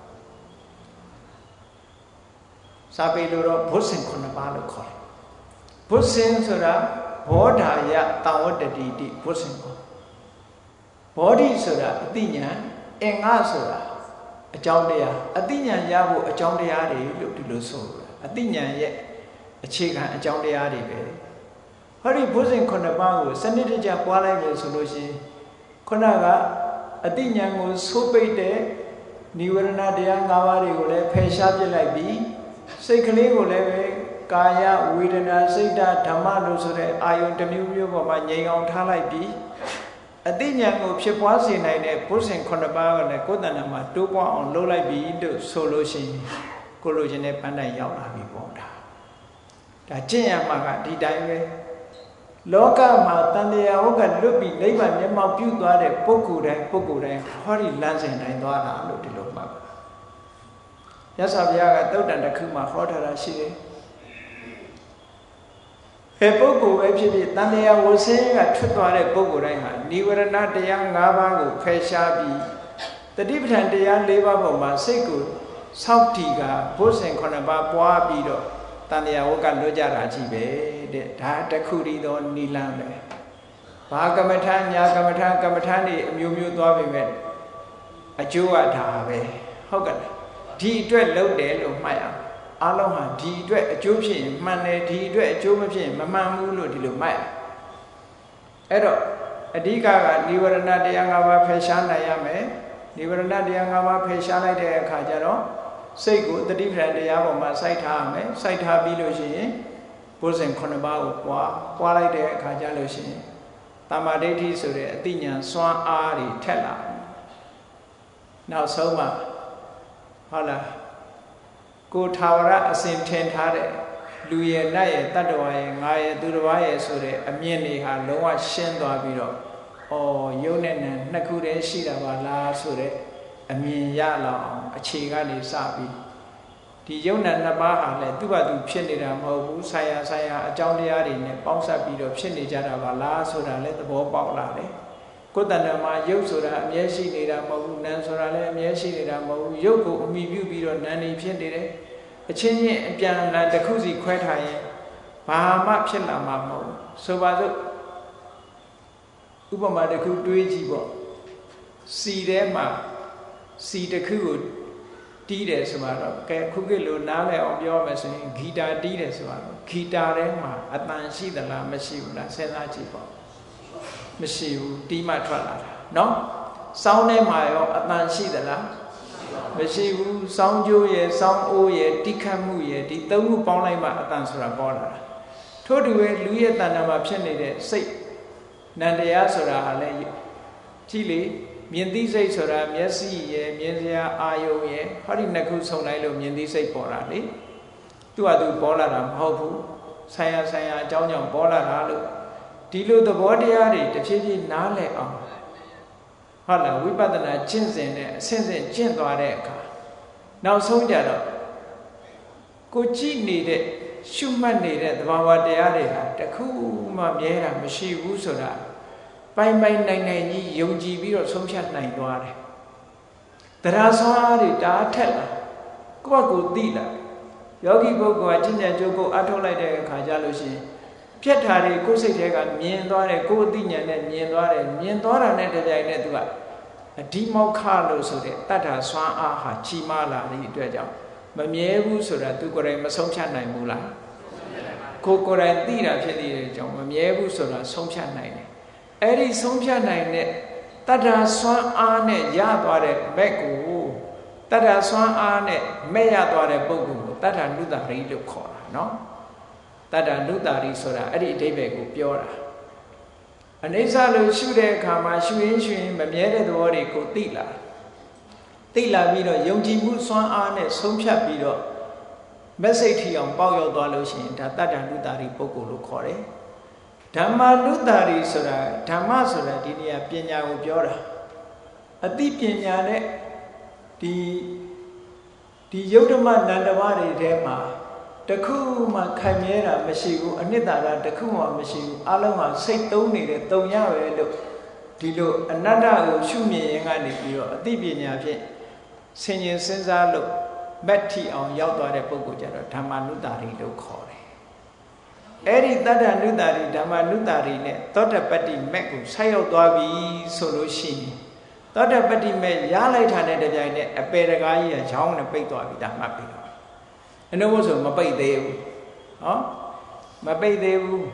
စာပေလိုတော့ဘုဇင်9ပါးလို့ခေါ်တယ်ဘုဇင်ဆိုတာဘောဓာယတဝတ္တတိတိဘုဇင်ဘောဓိဆိုတာအတိညာဉ်အင်္ဂဆိုတာအကြောင်းတရားအတိညာဉ်ရဖို့အကြောင်းတရားတွေလို့ဒီလိုဆိုတာအတိညာဉ်ရဲ့အခြေခံအကြောင်းတရားတွေပဲဟောဒီဘုဇင်9ပါးကိုစနစ်တကျပွားလိုက်လို့ဆိုလို့ရှိရင်ခုနကအတိညာဉ်ကိုဆိုးပိတ်တဲ့နိဝရဏတရား၅ပါးတွေကိုလည်းဖယ်ရှားပြစ်လိုက်ပြီးစိတ်ကလေးကိုလည်းပဲကာယဝေဒနာစိတ်ဓာတ်ဓမ္မလို့ဆိုတဲ့အာယုန်တစ်မျိုးမျိုးပေါ်မှာငြိမ်အောင်ထားလိုက်ပြီးအတိညာဉ်ကိုဖြစ်ပွားစေနိုင်တဲ့ဘုဇင်9ပါးကလည်းကိုယ်တဏ္ဍာမှာတိုးပွားအောင်လုပ်လိုက်ပြီးလို့ဆိုလို့ရှိရင်ကိုလိုချင်တဲ့ပန်းတိုင်ရောက်လာပြီပေါ့ဒါကျင့်ရမှာကဒီတိုင်းပဲလောကမှာတန်တရားဟုတ်ကလွတ်ပြီးနိဗ္ဗာန်မျက်မှောက်ပြုသွားတဲ့ပုဂ္ဂိုလ်တိုင်းဟောဒီလမ်းစဉ်တိုင်းသွားတာလို့ဒီလိုမှတ်ပါမြတ်စွာဘုရားကသုတ်တန်တစ်ခုမှာဟောထားတာရှိတယ်ဘယ်ပုဂ္ဂိုလ်ပဲဖြစ်ဖြစ်တန်တရားဝဆင်းကထွက်သွားတဲ့ပုဂ္ဂိုလ်တိုင်းဟာနိဝရဏတရား၅ပါးကိုဖယ်ရှားပြီးတတိပဌာန်တရား၄ပါးပေါ်မှာစိတ်ကိုစောင့်တည်ကဘုဇင်9ပါးပွားပြီးတော့တန်တရားဝကလွတ်ကြတာကြီးပဲတဲ့ဒါတခုတည်းသောနိလန်းပဲဘာကမ္မထာညာကမ္မထာကမ္မထာနေအမျိုးမျိုးသွားပြီမဲ့အကျိုးကဒါပဲဟုတ်ကဲ့ဒီအတွက်လုပ်တယ်လို့မှတ်အောင်အားလုံးဟာဒီအတွက်အကျိုးဖြစ်ရင်မှန်တယ်ဒီအတွက်အကျိုးမဖြစ်ရင်မမှန်ဘူးလို့ဒီလိုမှတ်အဲ့တော့အဓိကကနိဝရဏတရား၅ပါးဖယ်ရှားနိုင်ရမယ်နိဝရဏတရား၅ပါးဖယ်ရှားလိုက်တဲ့အခါကျတော့စိတ်ကိုတတိပဌာန်တရားပေါ်မှာစိုက်ထားရမယ်စိုက်ထားပြီးလို့ရှိရင်ဘုဇင်9ပါးကိုပွားလိုက်တဲ့အခါကျလို့ရှိရင်တမ္မာဒိဋ္ဌိဆိုတဲ့အတိညာစွမ်းအားတွေထက်လာနောက်ဆုံးမှဟုတ်လားကိုထာဝရအစဉ်ထင်ထားတဲ့လူရဲ့နတ်ရဲ့တတ္တဝါရဲ့ငါရဲ့သူတစ်ပါးရဲ့ဆိုတဲ့အမြင်တွေဟာလုံးဝရှင်းသွားပြီးတော့ယုံနဲ့နံနှစ်ခုတည်းရှိတာပါလားဆိုတဲ့အမြင်ရလောက်အောင်အခြေကနေစပြီးဒီယုံနဲ့နှစ်ပါးဟာလည်းသူ့ဘာသူဖြစ်နေတာမဟုတ်ဘူးဆိုင်ရာအကြောင်းတရားတွေနဲ့ပေါင်းစပ်ပြီးတော့ဖြစ်နေကြတာပါလားဆိုတာလည်းသဘောပေါက်လာတယ်ကိုယ်တဏ္ဍာမှာယုတ်ဆိုတာအမြဲရှိနေတာမဟုတ်ဘူးနာမ်ဆိုတာလည်းအမြဲရှိနေတာမဟုတ်ဘူးယုတ်ကိုအမိပြုပြီးတော့နာမ်နေဖြစ်နေတယ်အချင်းချင်းအပြန်အလှန်တစ်ခုစီခွဲထားရင်ဘာမှဖြစ်လာမှာမဟုတ်ဘူးဆိုပါစို့ဥပမာတစ်ခုတွေးကြည့်ပေါ့စီထဲမှာစီတစ်ခုကိုတီးတယ်ဆိုတော့ကဲခုခေတ်လိုနားလည်အောင်ပြောမယ်ဆိုရင်ဂီတာတီးတယ်ဆိုတော့ဂီတာထဲမှာအတန်ရှိသလားမရှိဘူးလားစဉ်းစားကြည့်ပေါ့မရှိဘူးတီးမှထွက်လာတာနော်စောင်းထဲမှာရောအတန်ရှိသလားမရှိဘူးစောင်းကျိုးရယ်စောင်းအိုးရယ်တိခတ်မှုရယ်ဒီသုံးခုပေါင်းလိုက်မှအတန်ဆိုတာပေါ်လာတာထို့တူပဲလူရဲ့တဏ္ဍာမှာဖြစ်နေတဲ့စိတ်နန္တရားဆိုတာဟာလည်းကြည့်လေမြင်သိစိတ်ဆိုတာမျက်စိရယ်မြင်စရာအာယုံရယ်ဟောဒီနှစ်ခုဆုံလိုက်လို့မြင်သိစိတ်ပေါ်လာလေသူ့ဟာသူပေါ်လာတာမဟုတ်ဘူးဆိုင်ရာအကြောင်းကြောင့်ပေါ်လာတာလို့ဒီလိုသဘောတရားတွေတစ်ဖြည်းဖြည်းနားလည်အောင်ဟုတ်လားဝိပဿနာကျင့်စဉ်နဲ့အစဉ်စဉ်ကျင့်သွားတဲ့အခါနောက်ဆုံးကြတော့ကိုကြည့်နေတဲ့ရှုမှတ်နေတဲ့သဘာဝတရားတွေဟာတခုမှမြဲတာမရှိဘူးဆိုတာပိုင်ပိုင်နိုင်နိုင်ကြီးယုံကြည်ပြီးတော့ဆုံးဖြတ်နိုင်သွားတယ်တရားစွမ်းတွေတားထက်လာကိုယ့်ကိုယ်သိလာယောဂီပုဂ္ဂိုလ်ကကျင့်ကြံကြိုးကိုအထုတ်လိုက်တဲ့အခါကျလို့ရှိရင်ပြက်တာတွေကိုယ်စိတ်ထဲကမြင်သွားတယ်ကိုယ်အသိဉာဏ်နဲ့မြင်သွားတယ်မြင်သွားတာနဲ့တပြိုင်နက်သူကအဒီမောက္ခလို့ဆိုတဲ့တတ္ထာစွမ်းအားဟာကြီးမားလာတဲ့အတွက်ကြောင့်မမြဲဘူးဆိုတာသူကိုယ်တိုင်မဆုံးဖြတ်နိုင်ဘူးလားကိုယ်တိုင်သိတာဖြစ်တဲ့ကြောင့်မမြဲဘူးဆိုတာဆုံးဖြတ်နိုင်တယ်အဲ့ဒီဆုံးဖြတ်နိုင်တဲ့တတ္ထာစွမ်းအားနဲ့ရသွားတဲ့မက်ကိုတတ္ထာစွမ်းအားနဲ့မဲ့ရသွားတဲ့ပုဂ္ဂိုလ်ကိုတတ္ထာနုတ္တရိလို့ခေါ်တာနော်တတ္ထာနုတ္တရိဆိုတာအဲ့ဒီအဓိပ္ပာယ်ကိုပြောတာအနိစ္စလို့ရှုတဲ့အခါမှာရှုရင်းမမြဲတဲ့သဘောတွေကိုသိလာပြီးတော့ယုံကြည်မှုစွမ်းအားနဲ့ဆုံးဖြတ်ပြီးတော့မက်စိတ်ထီအောင်ပေါက်ရောက်သွားလို့ရှိရင်ဒါတတ္တနုတ္တရိပုဂ္ဂိုလ်လို့ခေါ်တယ်ဓမ္မနုတ္တရိဆိုတာဓမ္မဆိုတာဒီနေရာပညာကိုပြောတာအသိပညာနဲ့ဒီယုတ်ဓမ္မနန္တမတွေထဲမှာတခုမှခံမြဲတာမရှိဘူးအနှစ်သာရတခုမှမရှိဘူးအလုံးဟာစိတ်သုံးနေတဲ့တုံရပဲလို့ဒီလိုအနတ္တကိုရှုမြင်ရင်ကနေပြီးတော့အသိပညာဖြင့်ဆင်ញင်စဉ်းစားလို့မက်ထီအောင်ရောက်သွားတဲ့ပုဂ္ဂိုလ်ကြတော့ဓမ္မနုတ္တရိလို့ခေါ်တယ်အဲ့ဒီတတ္တနုတ္တရိဓမ္မနုတ္တရိနဲ့သောတပတ္တိမက်ကိုဆက်ရောက်သွားပြီဆိုလို့ရှိရင်သောတပတ္တိမက်ရလိုက်တာနဲ့တပြိုင်နက်အပေတကားကြီးကချောင်းနဲ့ပိတ်သွားပြီဒါမှတ်ပြီတော့အနုဘုဆိုမပိတ်သေးဘူးနော်မပိတ်သေးဘူး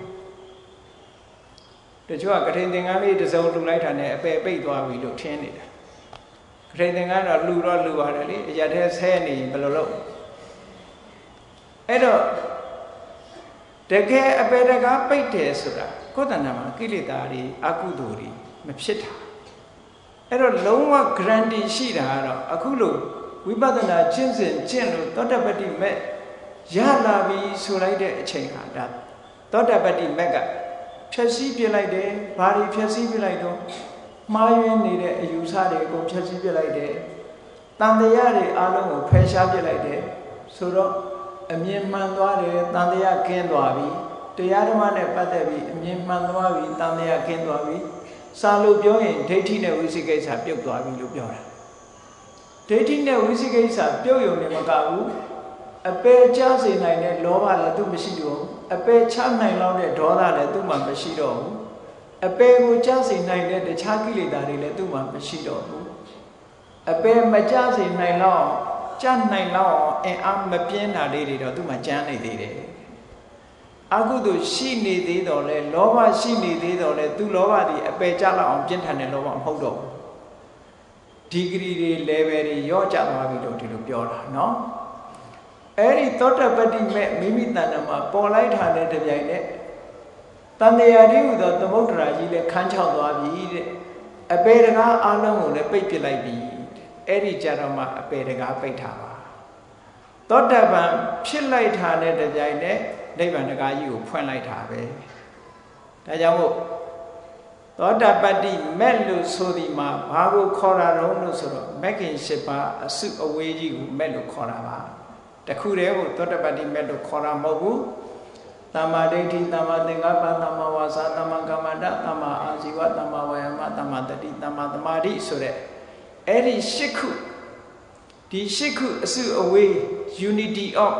တချို့ကကထိန်သင်္ကန်းလေးတစ်စုံလှူလိုက်တာနဲ့အပေပိတ်သွားပြီလို့ထင်နေတာကထိန်သင်္ကန်းတော့လှူပါတယ်လေအရက်ထဲဆဲနေဘယ်လိုလုပ်အဲ့တော့တကယ်အပေတကားပိတ်တယ်ဆိုတာကိုယ်တဏ္ဍာမှာကိလေသာတွေအကုသိုလ်တွေမဖြစ်တာအဲ့တော့လုံးဝ guarantee ရှိတာကတော့အခုလို့ဝိပဿနာကျင့်စဉ်ကျင့်လို့သောတပတ္တိမက်ရလာပြီဆိုလိုက်တဲ့အချိန်ဟာဒါသောတပတ္တိမက်ကဖြည့်ဆည်းပြလိုက်တယ်ဘာတွေဖြည့်ဆည်းပြလိုက်တော့မှားယွင်းနေတဲ့အယူဆတွေကိုဖြည့်ဆည်းပြလိုက်တယ်တန်တရားတွေအလုံးကိုဖယ်ရှားပြလိုက်တယ်ဆိုတော့အမြင်မှန်သွားတယ်တန်တရားကင်းသွားပြီတရားဓမ္မနဲ့ပတ်သက်ပြီးအမြင်မှန်သွားပြီတန်တရားကင်းသွားပြီစာလို့ပြောရင်ဒိဋ္ဌိနဲ့ဝိသိကိစ္စပြုတ်သွားပြီလို့ပြောတာဒိဋ္ဌိနဲ့ဝိသိကိစ္စပြုတ်ယုံနေမကဘူးအပေချစေနိုင်တဲ့လောဘလည်းသူမရှိတော့ဘူးအပေချနိုင်လောက်တဲ့ဒေါသလည်းသူ့မှာမရှိတော့ဘူးအပေကိုချစေနိုင်တဲ့တခြားကိလေသာတွေလည်းသူ့မှာမရှိတော့ဘူးအပေမချစေနိုင်လောက်ချနိုင်လောက်အင်အားမပြင်းတာလေးတွေတော့သူ့မှာကျန်နေသေးတယ်အကုသိုလ်ရှိနေသေးတော့လေလောဘရှိနေသေးတော့လေသူလောဘတွေအပေချလောက်အောင်ပြင်းထန်တဲ့လောဘမဟုတ်တော့ဘူးဒီဂရီတွေ level တွေရော့ကျသွားပြီလို့ဒီလိုပြောတာเนาะအဲ့ဒီသောတပတ္တိမဲ့မိမိတဏ္ဍာမှာပေါ်လိုက်တာတဲ့တပြိုင်နက်တန်တရားတိဟုသောသမုဒ္ဒရာကြီးလည်းခန်းချောက်သွားပြီတဲ့အပေတကားအလုံးကိုလည်းပိတ်ပစ်လိုက်ပြီအဲ့ဒီကြတော့မှအပေတကားပိတ်ထားပါသောတပန်ဖြစ်လိုက်တာတဲ့တပြိုင်နက်နိဗ္ဗာန်တကားကြီးကိုဖွင့်လိုက်တာပဲဒါကြောင့်မို့သောတပတ္တိမက်လို့ဆိုဒီမှာဘာကိုခေါ်တာတော့လို့ဆိုတော့မက်ခင်၈ပါးအစုအဝေးကြီးကိုမက်လို့ခေါ်တာပါတခုတည်းကိုသောတပတ္တိမက်လို့ခေါ်တာမဟုတ်ဘူးသမ္မာဒိဋ္ဌိသမ္မာသင်္ကပ္ပသမ္မာဝါစာသမ္မာကမ္မန္တသမ္မာအာဇီဝသမ္မာဝါယာမသမ္မာတတိသမ္မာသမာဓိဆိုတဲ့အဲ့ဒီ၈ခုဒီ၈ခုအစုအဝေး unity of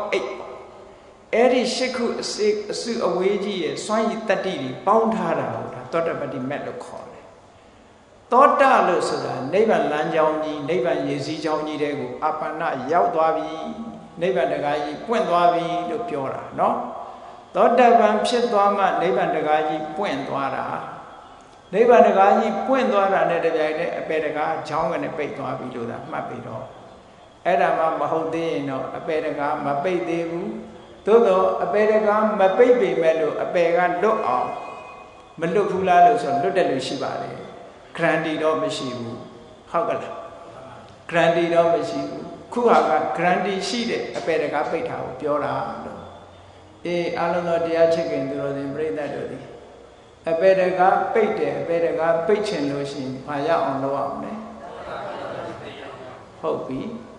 8အဲ့ဒီ၈ခုအစုအဝေးကြီးရဲ့စွမ်းရည်တတ္တိတွေပေါင်းထားတာဟုတ်တာသောတပတ္တိမက်လို့ခေါ်တယ်သောတလို့ဆိုတာနိဗ္ဗာန်လမ်းကြောင်းကြီးနိဗ္ဗာန်ရည်စည်းကြောင်းကြီးတဲ့ကိုအပ္ပန္နရောက်သွားပြီနိဗ္ဗာန်တကားကြီးပွင့်သွားပြီလို့ပြောတာเนาะသောတပန်ဖြစ်သွားမှနိဗ္ဗာန်တကားကြီးပွင့်သွားတာနိဗ္ဗာန်တကားကြီးပွင့်သွားတာနဲ့တပြိုင်တည်းအပေတကားချောင်းကနေပိတ်သွားပြီလို့သာမှတ်ပြီးတော့အဲ့ဒါမှမဟုတ်သေးရင်တော့အပေတကားမပိတ်သေးဘူးသို့တော့အပေတကားမပိတ်ပေမဲ့လို့အပေကလွတ်အောင်မလွတ်ဘူးလားလို့ဆိုလွတ်တယ်လို့ရှိပါတယ်ဂရန်တီတော့မရှိဘူးဟုတ်ကလားဂရန်တီတော့မရှိဘူးခုဟာကဂရန်တီရှိတဲ့အပေတကားပိတ်တာကိုပြောတာလို့အလုံးတော်တရားချစ်ခင်သူတော်စင်ပြိဿတို့ဒီအပေတကားပိတ်တယ်အပေတကားပိတ်ချင်လို့ရှိရင်ဘာရအောင်လုပ်အောင်လဲဟုတ်ပြီ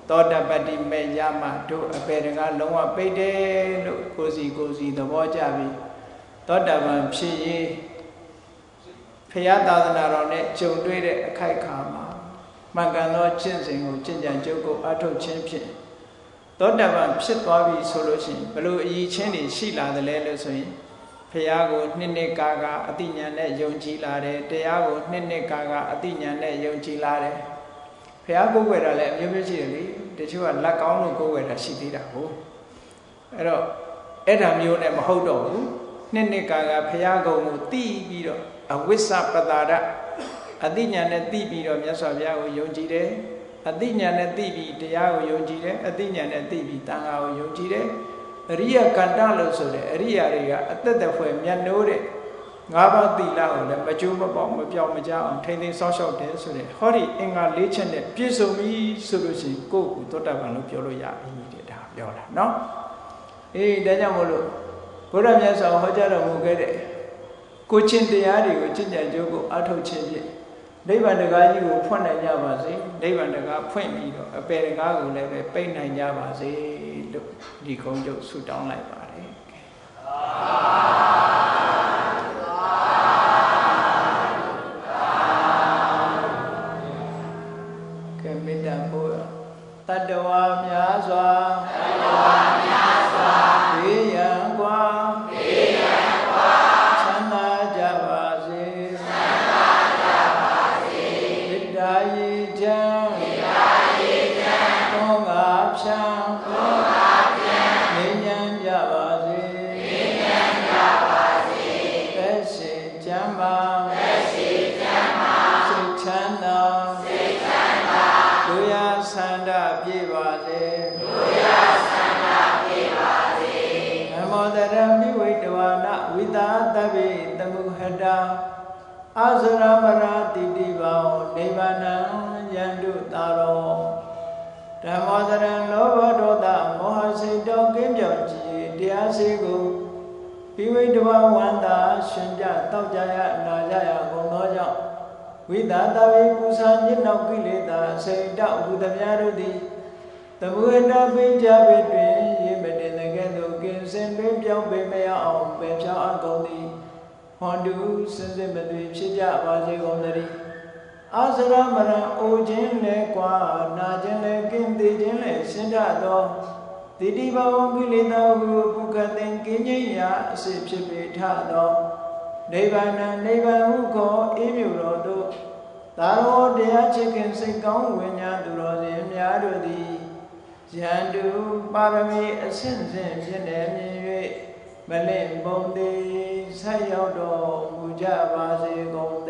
သောတပတ္တိမေရမတို့အပေတကလုံးဝပိတ်တယ်လို့ကိုစီသဘောကျပြီးသောတပန်ဖြစ်ရေးဖရာသာသနာတော်နဲ့ကြုံတွေ့တဲ့အခိုက်အခါမှာမှန်ကန်သောကျင့်စဉ်ကိုကျင့်ကြံကြုတ်ကိုအထုတ်ခြင်းဖြင့်သောတပန်ဖြစ်သွားပြီဆိုလို့ရှိရင်ဘလို့အည်ချင်းတွေရှိလာတယ်လဲလို့ဆိုရင်ဖရာကိုနှစ်ကာအတိညာနဲ့ယုံကြည်လာတယ်တရားကိုနှစ်ကာအတိညာနဲ့ယုံကြည်လာတယ်ဖရာကိုယ်ွယ်တာလည်းအမျိုးမျိုးရှိတယ်လေတချို့ကလက်ကောင်းလို့ကိုယ်ွယ်တာရှိသေးတာဟုတ်အဲ့တော့အဲ့ဒါမျိုးနဲ့မဟုတ်တော့ဘူးနှစ်ကာဖရာကုံကိုတိပြီးတော့အဝိစ္စပတာရအတိညာနဲ့တိပြီးတော့မြတ်စွာဘုရားကိုယုံကြည်တယ်အတိညာနဲ့တိပြီးတရားကိုယုံကြည်တယ်အတိညာနဲ့တိပြီးတန်ခါကိုယုံကြည်တယ်အရိယကန္တလို့ဆိုတဲ့အရိယာတွေကအသက်တဖွယ်မြတ်နိုးတဲ့ငါးပါးသီလကိုလည်းမကျိုးမပေါက်မပြောင်းမကြအောင်ထိမ့်သိမ်းစောင့်ရှောက်တယ်ဆိုတဲ့ဟောဒီအင်္ဂါ၄ချက်နဲ့ပြည့်စုံပြီဆိုလို့ရှိရင်ကိုယ့်ကိုသောတာပန်လို့ပြောလို့ရပြီတဲ့ဒါပြောတာနော်အေးဒါကြောင့်မို့လို့ဘုရားမြတ်စွာဟောကြားတော်မူခဲ့တဲ့ကိုချင်းတရားတွေကိုကျင့်ကြံကြိုးကိုအထောက်ခြင်းဖြင့်နိဗ္ဗာန်တရားကြီးကိုဖွင့်နိုင်ကြပါစေနိဗ္ဗာန်တရားဖွင့်ပြီးတော့အပေတရားကိုလည်းပဲပိတ်နိုင်ကြပါစေလို့ဒီကုန်းကျုပ်ဆုတောင်းလိုက်ပါတယ်ကဲမေတ္တာပို့တတ္တဝါများစွာဘေးရန်กว่าချမ်းသာကြပါစေမေတ္တာရေချမ်းသုံးငါဖြံငြိမ်းချမ်းကြပါစေသက်ရှိချမ်းသာစိတ်ချမ်းသာလူရဆန္ဒပြည့်ပါစေနမောတရမိဝိတဝါနဝိသာတဗ္ဗေတမုဟတာအာဇရမရာတိတိဘောနိဗ္ဗာနံယန္တုတာရောဓမ္မောတရံလောဘဒေါသမောဟစိတ်တော်ကင်းပြောင်းကြည်တရားစေကိုပိဝိတဝါဝန္တာရှင်ကြတောက်ကြရနာကြရကုန်သောကြောင့်ဝိသာတဝေပူဇာညစ်နောက်ကိလေသာစိတ်တောက်ဟူသမျှတို့သည်တမုဟတာပိကြပေတွင်ရေမတင်တဲ့ကဲ့သို့ကင်းစင်တွင်ပြောင်းပေမရအောင်ပယ်ဖြောင်းအကုန်သည်ဟွန်တုစင်စစ်မသွေဖြစ်ကြပါစေကုန်သတည်းအာဇရမရံအိုခြင်းလည်းကွာနာခြင်းလည်းကင်းသေးခြင်းလည်းရှင်းတတ်သောတိတိဘဝကိလေသာဟုပုခသိင်ကင်းခြင်းရာအစစ်ဖြစ်ပေထသောနိဗ္ဗာန်နိဗ္ဗာန်ဟုခေါ်အေးမြူတော်တို့သာရောတရားချစ်ခင်စိတ်ကောင်းဝိညာဉ်သူတော်စင်များတို့သည်ယန္တုပါရမီအဆင့်ဆင့်ဖြစ်နေမြင်၍မလင့်ပုံသေးဆက်ရောက်တော်မူကြပါစေကုန်